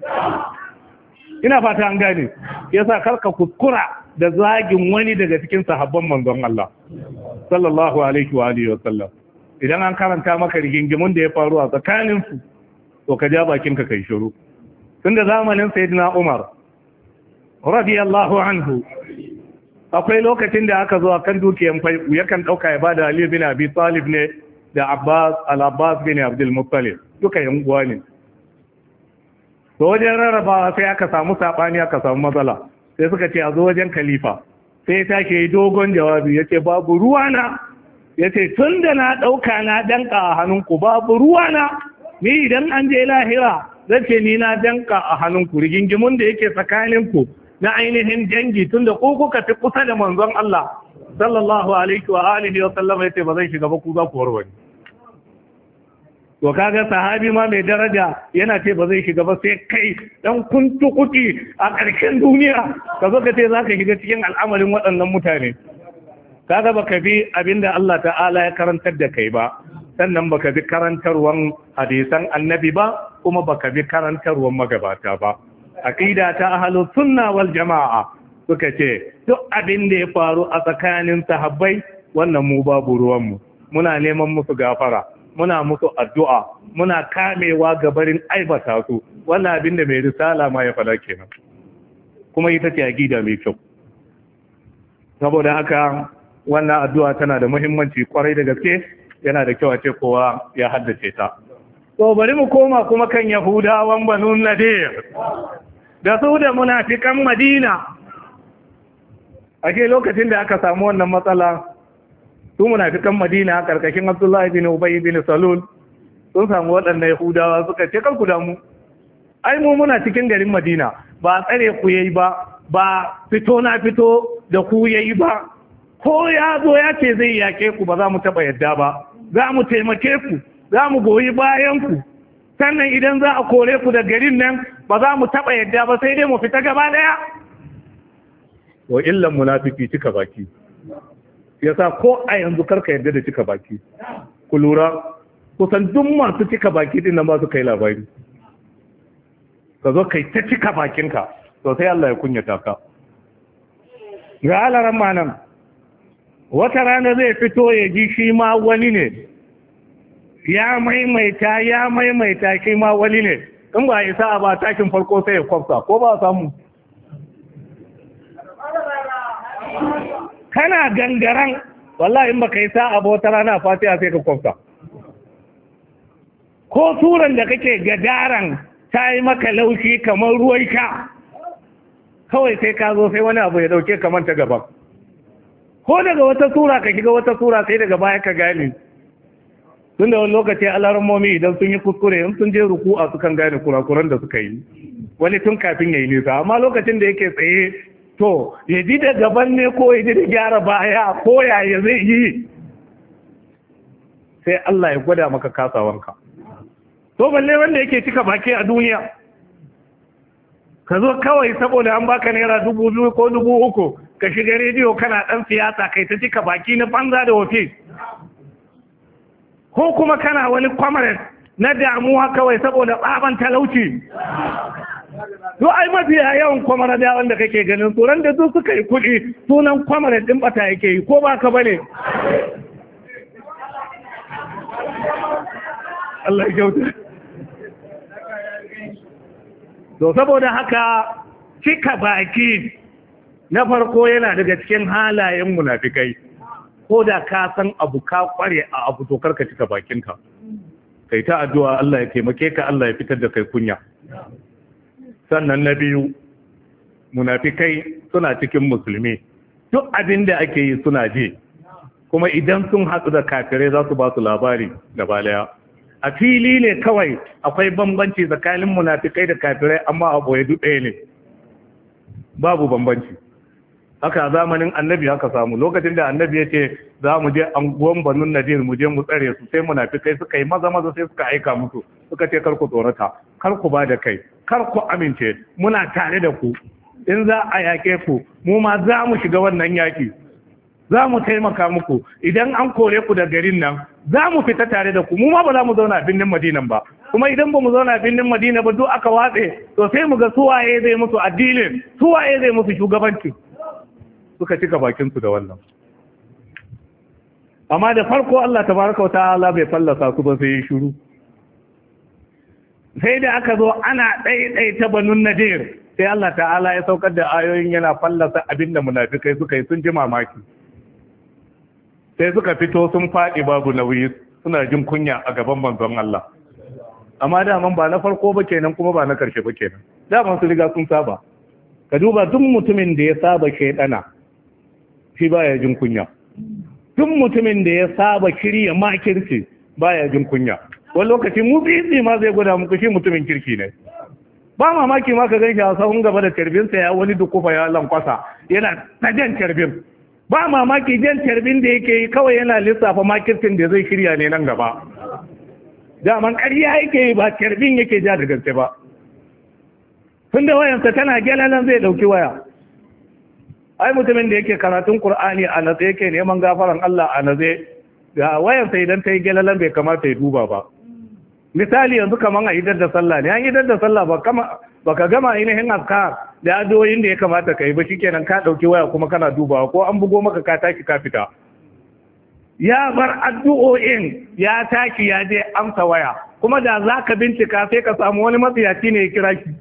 ina fata an gane yasa karka kuskura da zagin wani daga cikin sahabban manzon Allah sallallahu alaihi wa alihi wasallam idan an karanta maka rigingimun da ya faru a tsakanin su to ka ja bakin ka kai shiru tunda zamanin sayyidina Umar radiyallahu anhu akwai lokacin da aka zo akan dukiyan fai yakan dauka ya bada Ali bin Abi Talib ne da Abbas al-Abbas bin Abdul Muttalib duka yan uwa ne to wajen rarrabawa sai aka samu sabani aka samu matsala sai suka ce a zo wajen khalifa sai ta ke dogon jawabi yace babu ruwana yace tun da na dauka na danka a hannunku babu ruwana ni idan an je lahira zace ni na danka a hannunku rigingimun da yake tsakaninku na ainihin dangi tun da ku kuka fi kusa da manzon Allah sallallahu alaihi wa alihi wa sallam yace ba zai shiga ba ku za ku warware to kaga sahabi ma mai daraja yana ce ba zai shiga ba sai kai dan kuntukuti a ƙarshen duniya ka zo ka ce za ka shiga cikin al'amarin waɗannan mutane kaga baka bi abinda Allah ta'ala ya karantar da kai ba sannan baka bi karantarwan hadisan annabi ba kuma baka bi karantarwan magabata ba aqida ta ahlus sunna wal jamaa suka ce duk abin da ya faru a tsakanin sahabbai wannan mu babu ruwan mu muna neman musu gafara muna musu addu'a muna kamewa gabarin aibata su wannan abin da mai risala ma ya fada kenan kuma ita ce aqida mai kyau saboda haka wannan addu'a tana da muhimmanci kwarai da gaske yana da kyau a ce kowa ya haddace ta to bari mu koma kuma kan yahudawan banu nadir da su da munafikan madina ake lokacin da aka samu wannan matsala su munafikan madina karkashin abdullahi bin ubay bin salul sun samu waɗannan yahudawa suka ce kanku damu ai mu muna cikin garin madina ba tsare ku yayi ba ba fito na fito da ku yayi ba ko ya zo ya ce zai yake ku ba za mu taɓa yadda ba za mu taimake ku za mu goyi bayan ku sannan idan za a kore ku da garin nan ba za mu taɓa yadda ba sai dai mu fita gaba ɗaya wa illan munafiki cika baki yasa ko a yanzu karka yarda da cika baki ku lura kusan duk masu cika baki din nan ba su kai labari ka zo kai ta cika bakinka to sai Allah ya kunyata ka ga alaran manan wata rana zai fito ya ji shi ma wani ne ya maimaita ya maimaita shi ma wani ne in ba isa a ba takin farko sai ya kwafsa ko ba samu kana gangaran wallahi in baka yi sa'a ba wata rana fatiha sai ka kwafsa ko turan da kake gadaran ta yi maka laushi kamar ruwan sha kawai sai ka zo sai wani abu ya dauke kamar ta gaba ko daga wata sura ka shiga wata sura sai daga baya ka gane tun da wani lokaci alarmomi idan sun yi kuskure in sun je ruku a sukan gane kurakuran da suka yi wani tun kafin ya yi nisa amma lokacin da yake tsaye to ya ji da gaban ne ko ya ji da gyara baya ko yaya zai yi sai Allah ya gwada maka kasawanka to balle wanda yake cika baki a duniya ka zo kawai saboda an baka naira dubu biyu ko dubu uku ka shiga rediyo kana dan siyasa kai ta cika baki na banza da wofi ko kuma kana wani kwamarin na damuwa kawai saboda tsaban talauci to ai mafiya yawan kwamara da wanda kake ganin tsoron da su suka yi kuɗi sunan kwamarin ɗin bata yake yi ko ba ka bane Allah ya kyauta to saboda haka cika baki na farko yana daga cikin halayen munafikai ko da ka san abu ka kware a abu to karka cika bakinka kai ta addu'a Allah ya taimake ka Allah ya fitar da kai kunya sannan na biyu munafikai suna cikin musulmi duk abin da ake yi suna je kuma idan sun haɗu da kafirai za su ba su labari da balaya a fili ne kawai akwai bambanci tsakanin munafikai da kafirai amma a boye duk ɗaya ne babu bambanci haka zamanin annabi haka samu lokacin da annabi ya ce za mu je anguwan banun nadir mu je mu tsare su sai munafikai suka yi maza maza sai suka aika musu suka ce kar ku tsorata kar ku ba da kai kar ku amince muna tare da ku in za a yake ku mu ma za mu shiga wannan yaki za mu taimaka muku idan an kore ku da garin nan za mu fita tare da ku mu ma ba za mu zauna a birnin madinan ba kuma idan ba mu zauna a birnin madina ba duk aka watse to sai mu ga suwaye zai musu addinin suwaye zai musu shugabanci suka cika bakinsu da wannan amma da farko Allah tabaraka wata'ala bai fallasa su ba sai ya shiru sai da aka zo ana ɗaiɗaita banun nadir sai Allah ta'ala ya saukar da ayoyin yana fallasa abinda munafikai suka yi sun ji mamaki sai suka fito sun faɗi babu nauyi suna jin kunya a gaban manzon Allah amma daman ba na farko ba kenan kuma ba na karshe ba kenan daman su riga sun saba ka duba duk mutumin da ya saba shaidana shi baya jin kunya duk mutumin da ya saba shirya makirci baya jin kunya wani lokaci mu bizi ma zai gwada muku shi mutumin kirki ne ba mamaki ma ka gan shi a sahun gaba da tarbinsa ya wani dukufa ya lankwasa yana ta jan tarbin ba mamaki jan tarbin da yake yi kawai yana lissafa makircin da zai shirya ne nan gaba daman ƙarya yake yi ba tarbin yake ja da gaske ba tun da wayansa tana gyalalan zai ɗauki waya ai mutumin da yake karatun Kur'ani a natse yake neman gafaran Allah a natse ga wayansa idan ta yi gyalalan bai kamata ya duba ba misali yanzu kaman a idar da sallah ne an idar da sallah ba kama baka gama ainihin azkar da addu'o'in da ya kamata ka yi ba shikenan ka dauki waya kuma kana dubawa ko an bugo maka ka taki ka fita ya bar addu'o'in ya taki ya je amsa waya kuma da zaka bincika sai ka samu wani matsiyaci ne ya kira ki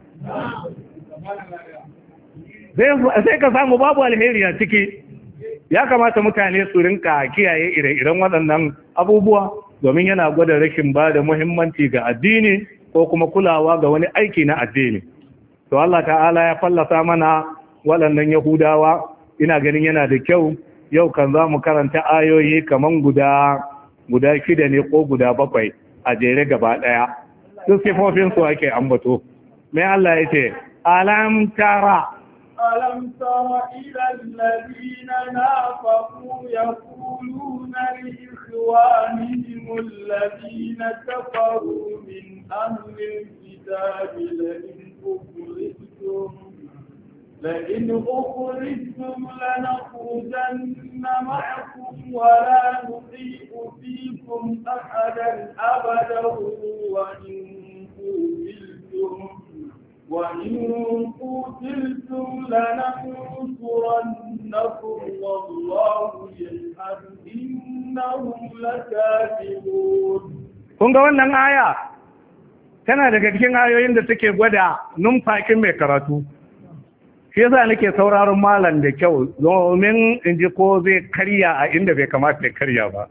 sai ka samu babu alheri a ciki ya kamata mutane su rinka kiyaye ire-iren waɗannan abubuwa domin yana gwada rashin ba da muhimmanci ga addini ko kuma kulawa ga wani aiki na addini to Allah ta'ala ya fallasa mana waɗannan yahudawa ina ganin yana da kyau yau kan za mu karanta ayoyi kaman guda guda shida ne ko guda bakwai a jere gaba ɗaya duk sifofinsu ake ambato mai Allah ya ce alam tara ألم تر إلى الذين نافقوا يقولون لإخوانهم الذين كفروا من أهل الكتاب لئن أخرجتم لئن أخرجتم لنخرجن معكم ولا نطيع فيكم أحدا أبدا وإن قتلتم وإن قتلتم لننصرنكم والله يشهد إنهم لكاذبون kun ga wannan aya tana daga cikin ayoyin da take gwada numfakin mai karatu. Shi yasa nake sauraron malam da kyau domin in ji ko zai karya a inda bai kamata ya karya ba.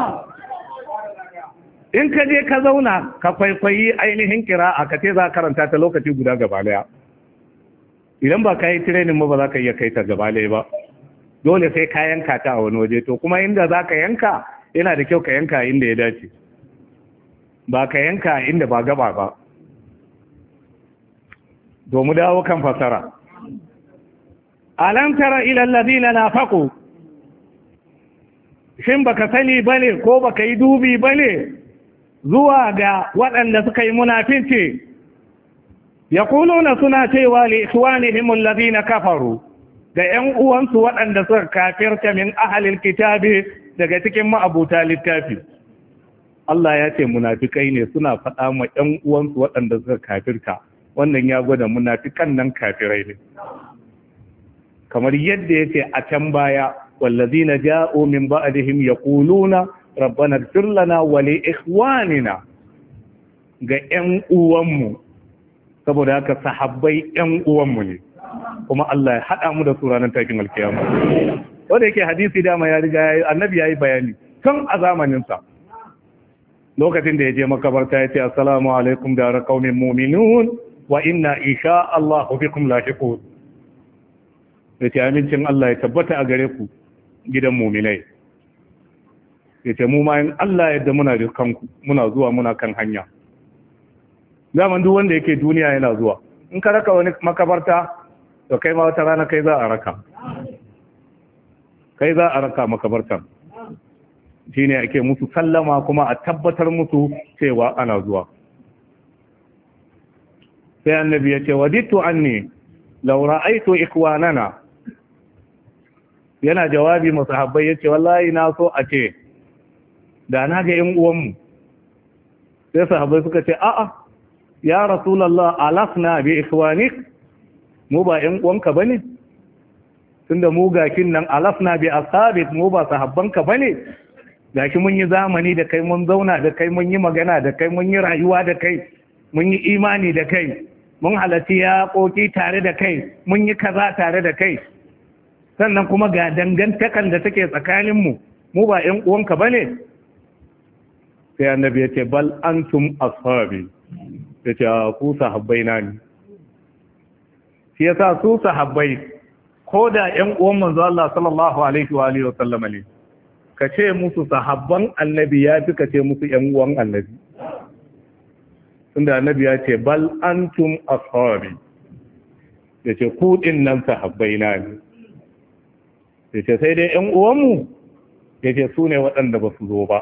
In ka je ka zauna ka kwaikwayi ainihin kira a ka ce za karanta ta lokaci guda gaba daya. Idan ba ka yi tirenin ba za ka iya kai ta gaba daya ba. Dole sai ka yanka ta a wani waje, to kuma inda za ka yanka yana da kyau ka yanka inda ya dace. Ba ka yanka inda ba gaba ba. Domin dawo kan fasara. Alam tara ila alladhina nafaqu, shin baka sani bane ko baka yi dubi bane zuwa ga waɗanda suka yi munafinci, yaquluna suna cewa li ikhwanihim alladhina kafaru, ga ƴan uwansu waɗanda suka kafirta min ahlil kitabi daga cikin ma'abuta littafi. Allah ya ce munafikai ne suna faɗa ma ƴan uwansu waɗanda suka kafirta, wannan ya gwada munafikan nan kafirai ne. Kamar yadda yake a can baya, wallazina ja'u min ba'dihim yaquluna rabbana ighfir lana wa li ikhwanina, ga ƴan uwanmu, saboda haka sahabbai ƴan uwanmu ne, kuma Allah ya haɗa mu da su ranar takin alkiyama. Wanda yake hadisi dama ya riga annabi yayi bayani tun a zamanin sa, lokacin da ya je makabarta ya ce assalamu alaikum da qaumin mu'minun wa inna insha Allah bikum lahiqun. Ya ce amincin Allah ya tabbata a gare ku gidan muminai. Ya ce mu ma in Allah yadda muna da kanku muna zuwa muna kan hanya. Zaman duk wanda yake duniya yana zuwa. In ka raka wani makabarta to kai ma wata rana kai za a raka. Kai za a raka makabartan. Shi ne ake musu sallama kuma a tabbatar musu cewa ana zuwa. Sai annabi ya ce wadittu anni law ra'aytu ikwanana, yana jawabi masu habbai ya ce wallahi na so a ce da na ga ‘yan uwanmu. Sai sahabbai suka ce a'a ya rasulallah alasna bi ikhwanik, mu ba ‘yan uwanka ba ne? Tunda mu gakin nan alasna bi asabit, mu ba sahabbanka ba ne? Gashi mun yi zamani da kai, mun zauna da kai, mun yi magana da kai, mun yi rayuwa da kai, mun yi imani da kai, mun halarci yaƙoƙi tare da kai, mun yi kaza tare da kai. Sannan kuma ga dangantakan da take tsakaninmu, mu ba ‘yan uwanka ba ne? Sai annabi ya ce, bal antum ashabi, ya ce, ku sahabbai na ne. Shi ya sa su sahabbai, ko da ‘yan uwan manzo Allah sallallahu Alaihi wa Alaihi wa sallama ne, ka ce musu sahabban annabi ya fi ka ce musu ‘yan uwan annabi. Tunda annabi ya ce, bal antum ashabi, ya ce, ku ɗin nan sahabbai na ne. Ya ce sai dai ‘yan uwanmu, ya ce su ne waɗanda ba su zo ba.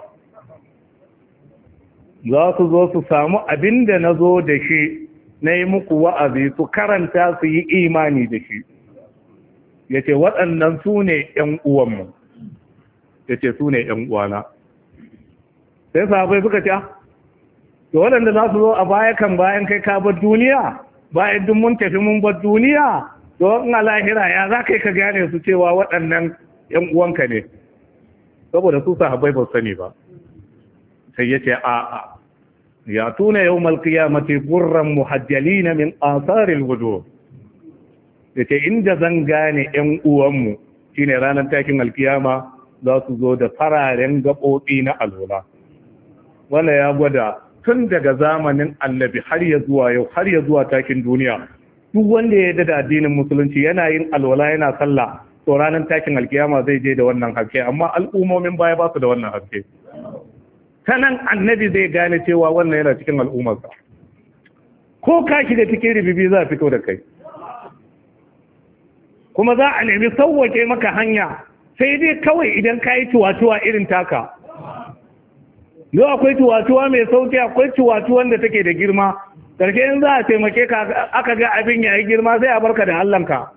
Za su zo su samu abin da na zo da shi na yi muku wa'azi, su karanta su yi imani da shi. Ya ce waɗannan su ne ‘yan uwanmu, ya ce su ne ‘yan uwana. Sai sahabai suka ce, to waɗanda za su zo a baya kan bayan kai ka bar duniya, bayan duk mun tafi mun bar duniya, don a lahira ya za ka yi ka gane su cewa waɗannan ‘yan uwanka ne, saboda su sahabbai ba sani ba. Sai ya ce a'a, ya tuna yau malkiya mace gurran muhajjali na min asarin wudu. Ya ce inda zan gane ‘yan uwanmu shi ne ranar takin alkiyama za su zo da fararen gaɓoɓi na alwala. Wanda ya gwada tun daga zamanin annabi har ya zuwa yau har ya zuwa takin duniya. Duk wanda ya yarda da addinin musulunci yana yin alwala yana sallah, to ranar takin alkiyama zai je da wannan haske, amma al'ummomin baya ba su da wannan haske. Ta nan annabi zai gane cewa wannan yana cikin al'ummarsa. Ko ka shiga cikin ribibi za a fito da kai. Kuma za a nemi sauwake maka hanya, sai dai kawai idan ka yi tuwatuwa irin taka. Yau akwai tuwatuwa mai sauki, akwai tuwatuwan da take da girma. Karshe in za a taimake ka aka ga abin ya yi girma sai a barka da Allahnka.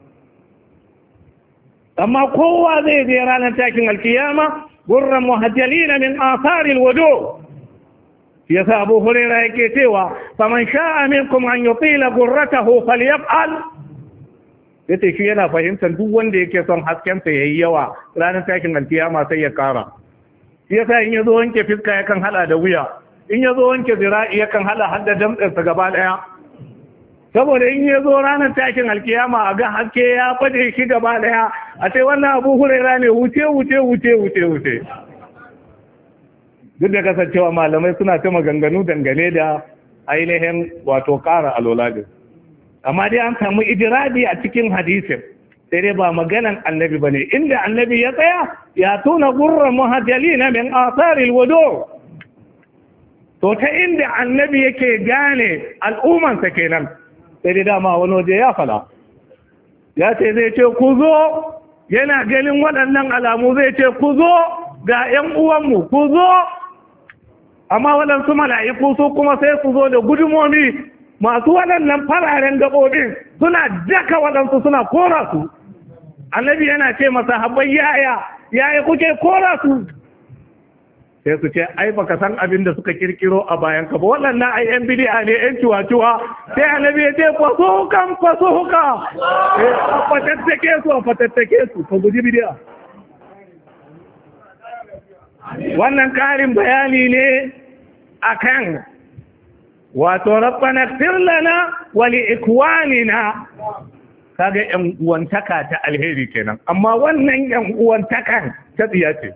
Amma kowa zai je ranar takin alkiyama gurran muhajjalina min asaril wudu. Yasa Abu Hurairah yake cewa faman sha'a minkum an yutila gurratahu falyaf'al. Yace shi yana fahimtar duk wanda yake son hasken sa yayi yawa ranar takin alkiyama sai ya kara. Yasa in yazo wanke fiska yakan hada da wuya. in ya zo wanke zira'i yakan hada hadda damtsinsa gaba ɗaya saboda in ya zo ranar takin alkiyama a ga haske ya fade shi gaba ɗaya a ce wannan abu hurera ne wuce wuce wuce wuce wuce duk da kasancewa malamai suna ta maganganu dangane da ainihin wato ƙara alola din amma dai an samu ijirabi a cikin hadisin sai dai ba maganan annabi bane inda annabi ya tsaya ya tuna gurran muhajjalina min asaril wudu to ta inda annabi yake gane al'ummansa kenan sai dai dama wani waje ya fala ya ce zai ce ku zo yana ganin waɗannan alamu zai ce ku zo ga 'yan uwanmu ku zo amma waɗansu mala'iku su kuma sai su zo da gudumomi masu waɗannan fararen gaɓoɓin suna daka waɗansu suna kora su annabi yana ce masa habbai yaya yaya kuke kora su sai su ce ai baka san abin da suka kirkiro a bayan ka ba waɗannan ai yan bidi'a ne yan ciwa-ciwa sai annabi ya ce fasuhukan fasuhuka a fatattake su a fatattake su ka guji bidi'a wannan ƙarin bayani ne akan wato rabbana ighfir lana wa li ikwanina kaga yan uwantaka ta alheri kenan amma wannan yan uwantakan ta tsiya ce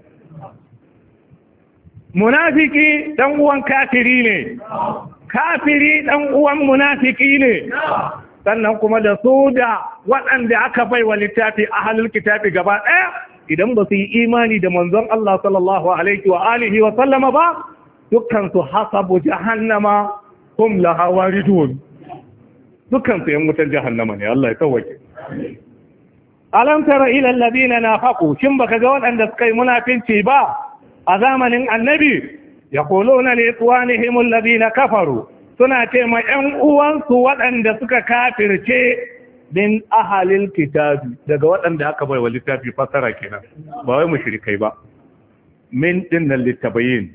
munafiki dan uwan kafiri ne kafiri dan uwan munafiki ne sannan kuma da su da waɗanda aka bai wa littafi ahlul kitabi gaba ɗaya idan ba su yi imani da manzon Allah sallallahu alaihi wa alihi wa sallama ba dukkan su hasabu jahannama hum laha waridun dukkan su yan wutar jahannama ne Allah ya tawake alam tara ila alladhina nafaqu shin baka ga waɗanda suka yi munafinci ba a zamanin annabi yaquluna li ikhwanihim alladhina kafaru suna ce ma ƴan uwansu waɗanda suka kafirce min ahalil kitabi daga waɗanda aka bai wa littafi fasara kenan ba wai mushrikai ba min dinnan littabayin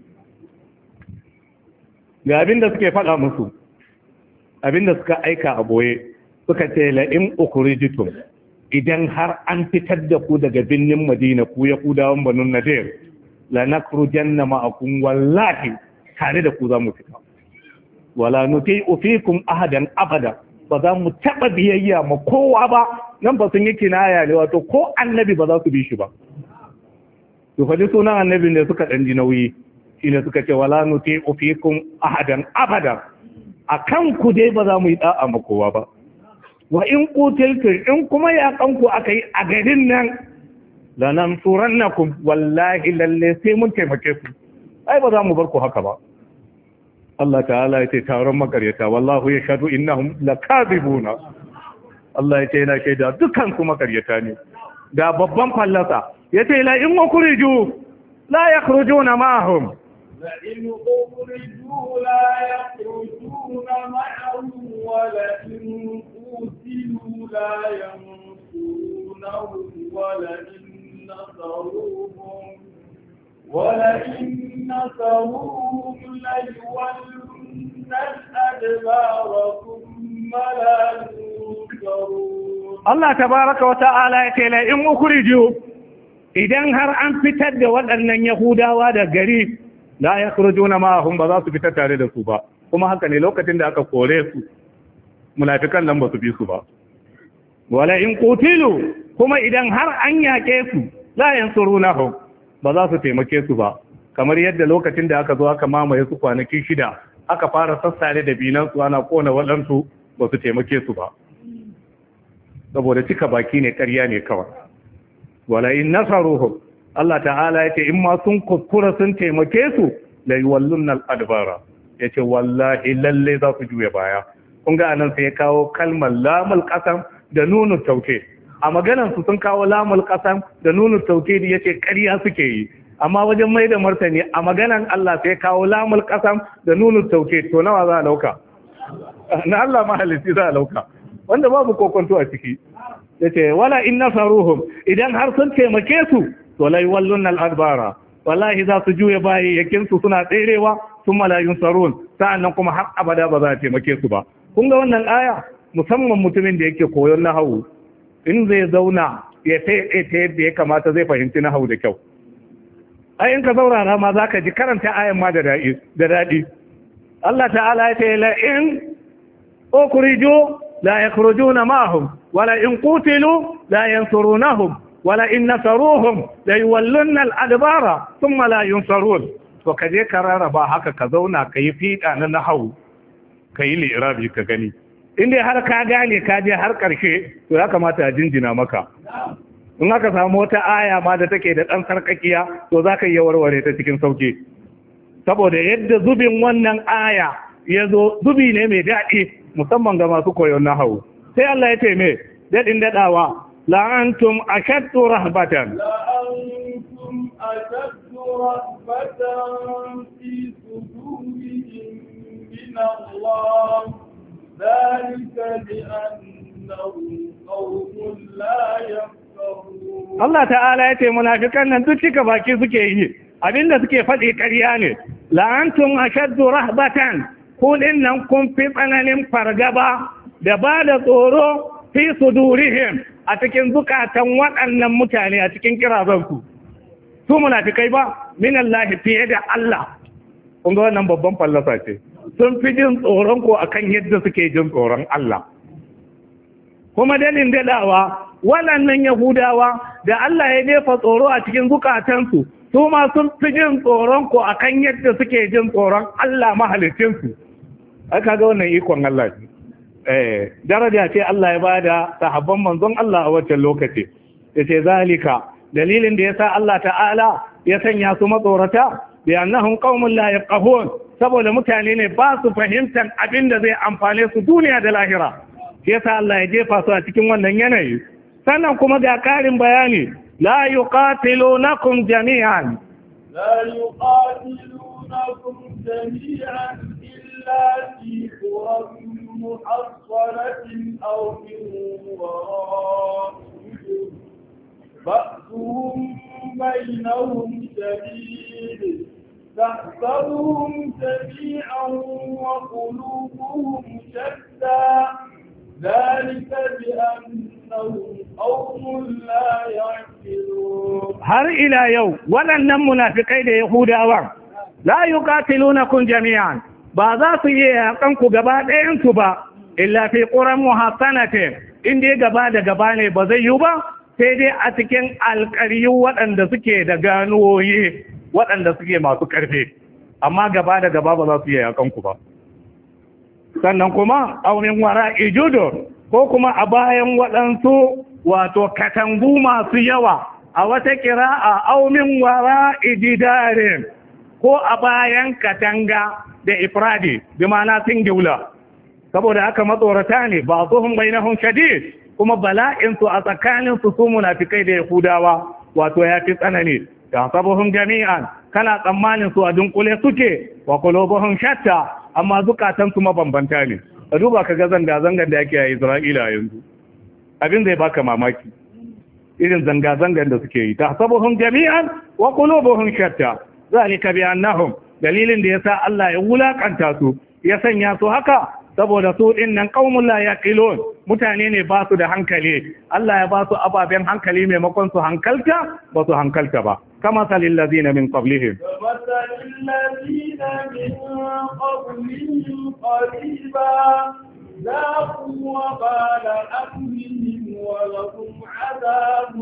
ga abinda suke faɗa musu abinda suka aika a boye suka ce la in ukhrijtum idan har an fitar da ku daga binnin Madina ku ya kudawan Banu Nadir la nakrujanna ma'akum wallahi tare da ku za mu fita wala nuti'u fikum ahadan abada ba za mu taɓa biyayya ma kowa ba nan ba sun yi kinaya ne wato ko annabi ba za su bi shi ba to faɗi sunan annabi ne suka ɗan ji nauyi shi ne suka ce wala nuti ufikum ahadan abada a kan ku dai ba za mu yi ɗa'a ma kowa ba wa in kutiltu in kuma yaƙanku aka yi a garin nan lanan surannakum wallahi lalle sai mun taimake ku ai ba za mu bar ku haka ba Allah ta'ala ya ce taron makaryata wallahu ya shaɗu innahum lakazibuna Allah ya ce yana shaida dukkan su makaryata ne ga babban fallasa ya ce la in ukhriju la yakhrujuna ma'ahum la in ukhriju la yakhrujuna ma'ahum wa la in qutilu la yansurunahum wa la in nasaruhum ولئن نصروهم ليولن الأدبار ثم لا ينصرون الله تبارك وتعالى يقول إن أخرجوا idan har an fitar da waɗannan Yahudawa da gari la yakhrujuna ma'ahum ba za su fitar tare da su ba kuma haka ne lokacin da aka kore su munafikan nan ba su bi su ba wala in qutilu kuma idan har an yake su la yansurunahum ba za su taimake su ba kamar yadda lokacin da aka zo aka mamaye su kwanaki shida aka fara sassare da binansu ana kona waɗansu ba su taimake su ba saboda cika baki ne ƙarya ne kawai wala in nasaruhum Allah ta'ala yace in ma sun kuskura sun taimake su la yuwallunna al-adbara yace wallahi lalle za su juya baya kun ga anan sai ya kawo kalmar lamul qasam da nunu tawkid a maganansu sun kawo lamul ƙasam da nunu taukidi ya ce ƙarya suke yi amma wajen mai da martani a maganan Allah sai kawo lamul ƙasam da nunu taukidi to nawa za a lauka na Allah mahalici za a lauka wanda babu kokonto a ciki ya ce wala in nasaruhum idan har sun taimake su to lai wallun al'adbara wallahi za su juya bayi yakinsu suna tserewa sun malayun sarun sa'annan kuma har abada ba za a taimake su ba kun ga wannan aya musamman mutumin da yake koyon nahawu in zai zauna ya ta yadda ya kamata zai fahimci nahau da kyau ai in ka zaurara ma za ka ji karanta ayan ma da daɗi Allah ta'ala ya ce la in ukhriju la yakhrujuna ma'ahum wala in qutilu la yansurunahum wala in nasaruhum la yuwallunna al-adbara thumma la yunsarun to kaje ka rarraba haka ka zauna kai fiɗa na nahwu kai li'irabi ka gani inda har ka gane ka je har karshe to ya kamata a jinjina maka in aka samu wata aya ma da take da dan sarkakiya to zaka iya warware ta cikin sauki saboda yadda zubin wannan aya ya zo zubi ne mai daɗi musamman ga masu koyon nahawu sai Allah ya ce me daɗin daɗawa la'antum ashaddu rahbatan لأنتم أشد رهبة في صدورهم من الله ذلك بأنهم قوم لا يفقهون Allah ta'ala ya ce munafikan nan duk cika baki suke yi abinda suke faɗi ƙarya ne la'antum ashaddu rahbatan ku nan kun fi tsananin fargaba da ba da tsoro fi sudurihim a cikin zukatan waɗannan mutane a cikin kirazansu su munafikai ba min Allah fiye da Allah kun ga wannan babban fallasa ce sun fi jin tsoron ko akan yadda suke jin tsoron Allah kuma dalin dadawa waɗannan yahudawa da Allah ya jefa tsoro a cikin zukatansu su ma sun fi jin tsoron ko akan yadda suke jin tsoron Allah mahalicinsu aka ga wannan ikon Allah ne eh daraja ce Allah ya bada sahabban manzon Allah a wancan lokaci yace zalika dalilin da yasa Allah ta'ala ya sanya su matsorata bi annahum qaumun la yafqahun saboda mutane ne ba su fahimtar abin da zai amfane su duniya da lahira yasa Allah ya jefa su a cikin wannan yanayi sannan kuma ga karin bayani la yuqatilunakum jami'an لا يقاتلونكم جميعا إلا في قرى محصنة أو من وراء جدر بأسهم بينهم شديد تحسبهم جميعا وقلوبهم شتى ذلك بأنهم قوم لا يعقلون har ila yau waɗannan munafikai da yahudawa la yuqatilunakum jami'an ba za su yi yakan ku gaba ɗayan su ba illa fi quran muhassanatin inda gaba da gaba ne ba zai yi ba sai dai a cikin alƙaryu waɗanda suke da ganuwoyi waɗanda suke masu ƙarfi amma gaba da gaba ba za su yi yakan ku ba sannan kuma aumin wara ijudur ko kuma a bayan waɗansu wato katangu masu yawa a wata kira'a aumin wara ijidarin ko a bayan katanga da ifradi bi ma'ana singular saboda haka matsorata ne ba zuhun bainahum shadid kuma bala'in su a tsakanin su su munafikai da yahudawa wato ya fi tsanani da sabuhum jami'an kana tsammanin su a dunkule suke wa qulubuhum shatta amma zukatan su mabambanta ne a duba ka ga zanga zangar da yake a Isra'ila yanzu abin zai baka mamaki irin zanga zangar da suke yi ta sabuhum jami'an wa qulubuhum shatta zalika bi annahum dalilin da yasa Allah ya wulakanta su ya sanya su haka saboda su din nan qaumul la yaqilun mutane ne ba su da hankali Allah ya ba su ababen hankali maimakon su hankalta ba su hankalta ba kama salil ladina min qablihim فمثل الذين من قبلهم قريبا ذاقوا وبال أمرهم ولهم عذاب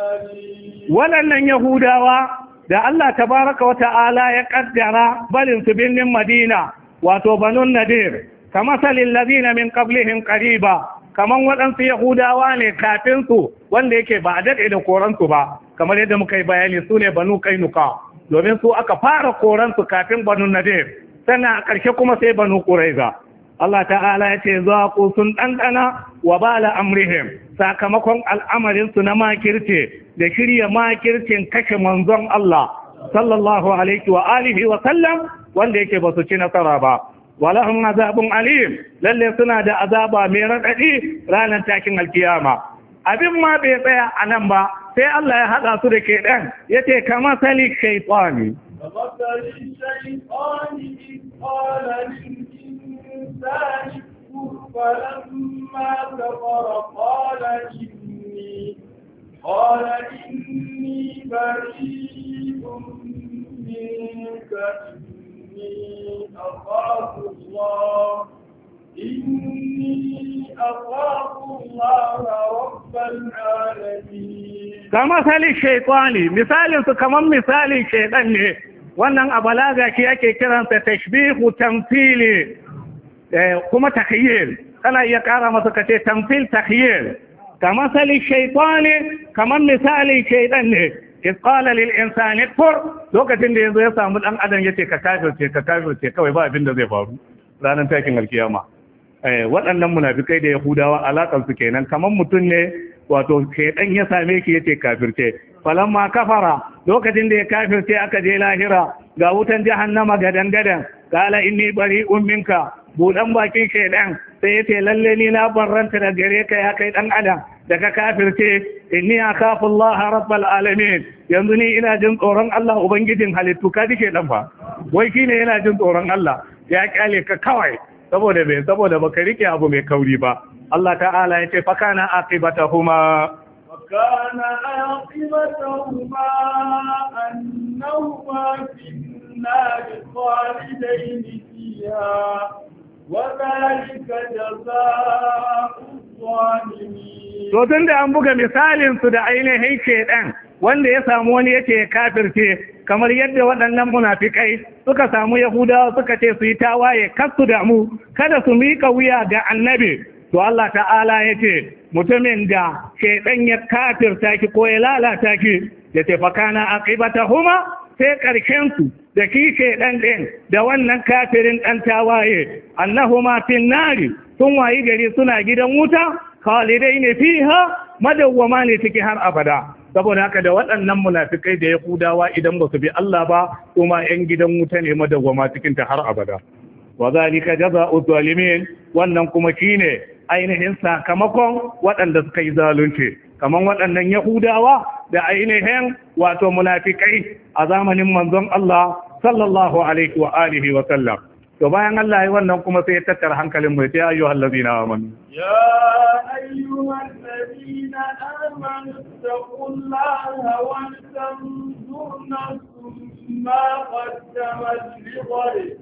أليم waɗannan yahudawa da Allah tabaraka wa ta'ala ya kaddara balin su birnin Madina wato banun Nadir kama salil ladina min qablihim qariba kaman waɗansu yahudawa ne kafin su wanda yake ba a daɗe da koransu ba kamar yadda muka yi bayani su ne banu kainuka domin su aka fara koransu kafin banu nadir sannan a ƙarshe kuma sai banu ƙuraiza Allah ta'ala ya ce za ku sun ɗanɗana wa bala amrihim sakamakon al'amarinsu na makirce da shirya makircin kashe manzon Allah sallallahu alaihi wa alihi wa sallam wanda yake ba su ci nasara ba walahum azabun alim lalle suna da azaba mai raɗaɗi ranar takin alkiyama abin ma bai tsaya a nan ba sai Allah ya haɗa su da ke ɗan ya ce kama sali shaitani فمثل الشيطان إذ قال للإنسان اكفر فلما كفر قال إني قال إني بريء منك إني أخاف الله إني أخاف الله رب العالمين. كما مثال الشيطان مثال كمان مثال الشيطان wannan a balaga shi ake kiransa tashbihu tamthili kuma takhyil kana iya kara masa kace tamthil takhyil kama sali shaytani kaman misali shaytan ne isqala lil insani kfur lokacin da yanzu ya samu dan adam yace ka kafirce ka kafirce kawai ba abin da zai faru ranar takin alkiyama eh waɗannan munafikai da yahudawa alakan su kenan kaman mutun ne wato shaytan ya same ki yace kafirce falamma kafara lokacin da ya kafirce aka je lahira ga wutan jahannama gadan gadan kala inni bari'un minka budan bakin shaytan sai yace lalle ni na barranta da gare ka ya kai dan adam daga kafirce inni akhafu Allah rabbul alamin yanzu ni ina jin tsoron Allah ubangijin halittu ka dike dan fa wai kine yana jin tsoron Allah ya kyale ka kawai saboda bai saboda baka rike abu mai kauri ba Allah ta'ala yace fa kana aqibatahuma وكان عاقبتهما أنهما في النار خالدين فيها وذلك جزاء الظالمين. to tun da an buga misalin su da ainihin shedan wanda ya samu wani yake kafirce kamar yadda waɗannan munafikai suka samu yahudawa suka ce su yi tawaye kar su damu kada su mika wuya ga annabi to Allah ta'ala yace mutumin da shedan ya kafirta ki ko ya lalata ki yace fa kana aqibatahuma sai karshen su da ki shedan din da wannan kafirin dan tawaye annahuma fin nari sun wayi gari suna gidan wuta khalidain fiha madawwama ne take har abada saboda haka da waɗannan munafikai da yahudawa idan ba su bi Allah ba kuma yan gidan wuta ne madawwama cikin ta har abada wa zalika jazaa'u zalimin wannan kuma shine ainihin sakamakon waɗanda suka yi zalunci kamar waɗannan yahudawa da ainihin wato munafikai a zamanin manzon Allah sallallahu alaihi wa alihi wa sallam to bayan Allah ya wannan kuma sai ya tattara hankalin mu ya ayyuhal ladina amanu ya ayyuhal ladina amanu taqullaha wa tanzur nafsum ma qaddamat lighad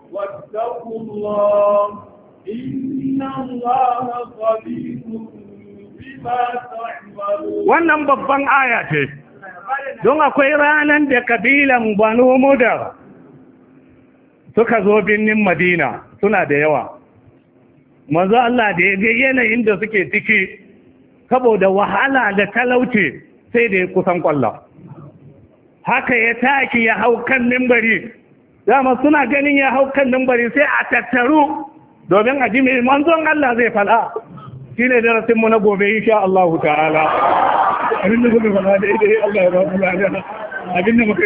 wattaqullaha inna Allaha khabirun bima ta'malun. Wannan babban aya ce don akwai ranar da kabilan Banu Mudar suka zo birnin Madina suna da yawa manzo Allah da ya ga yanayin da suke ciki saboda wahala da talauci sai da ya kusan kwalla haka ya taki ya hau kan mimbari dama suna ganin ya hau kan mimbari sai a tattaru domin a ji mai manzon Allah zai fada shi ne darasinmu na gobe insha Allah ta'ala abinda kuka fada da idai Allah ya ba mu lafiya abinda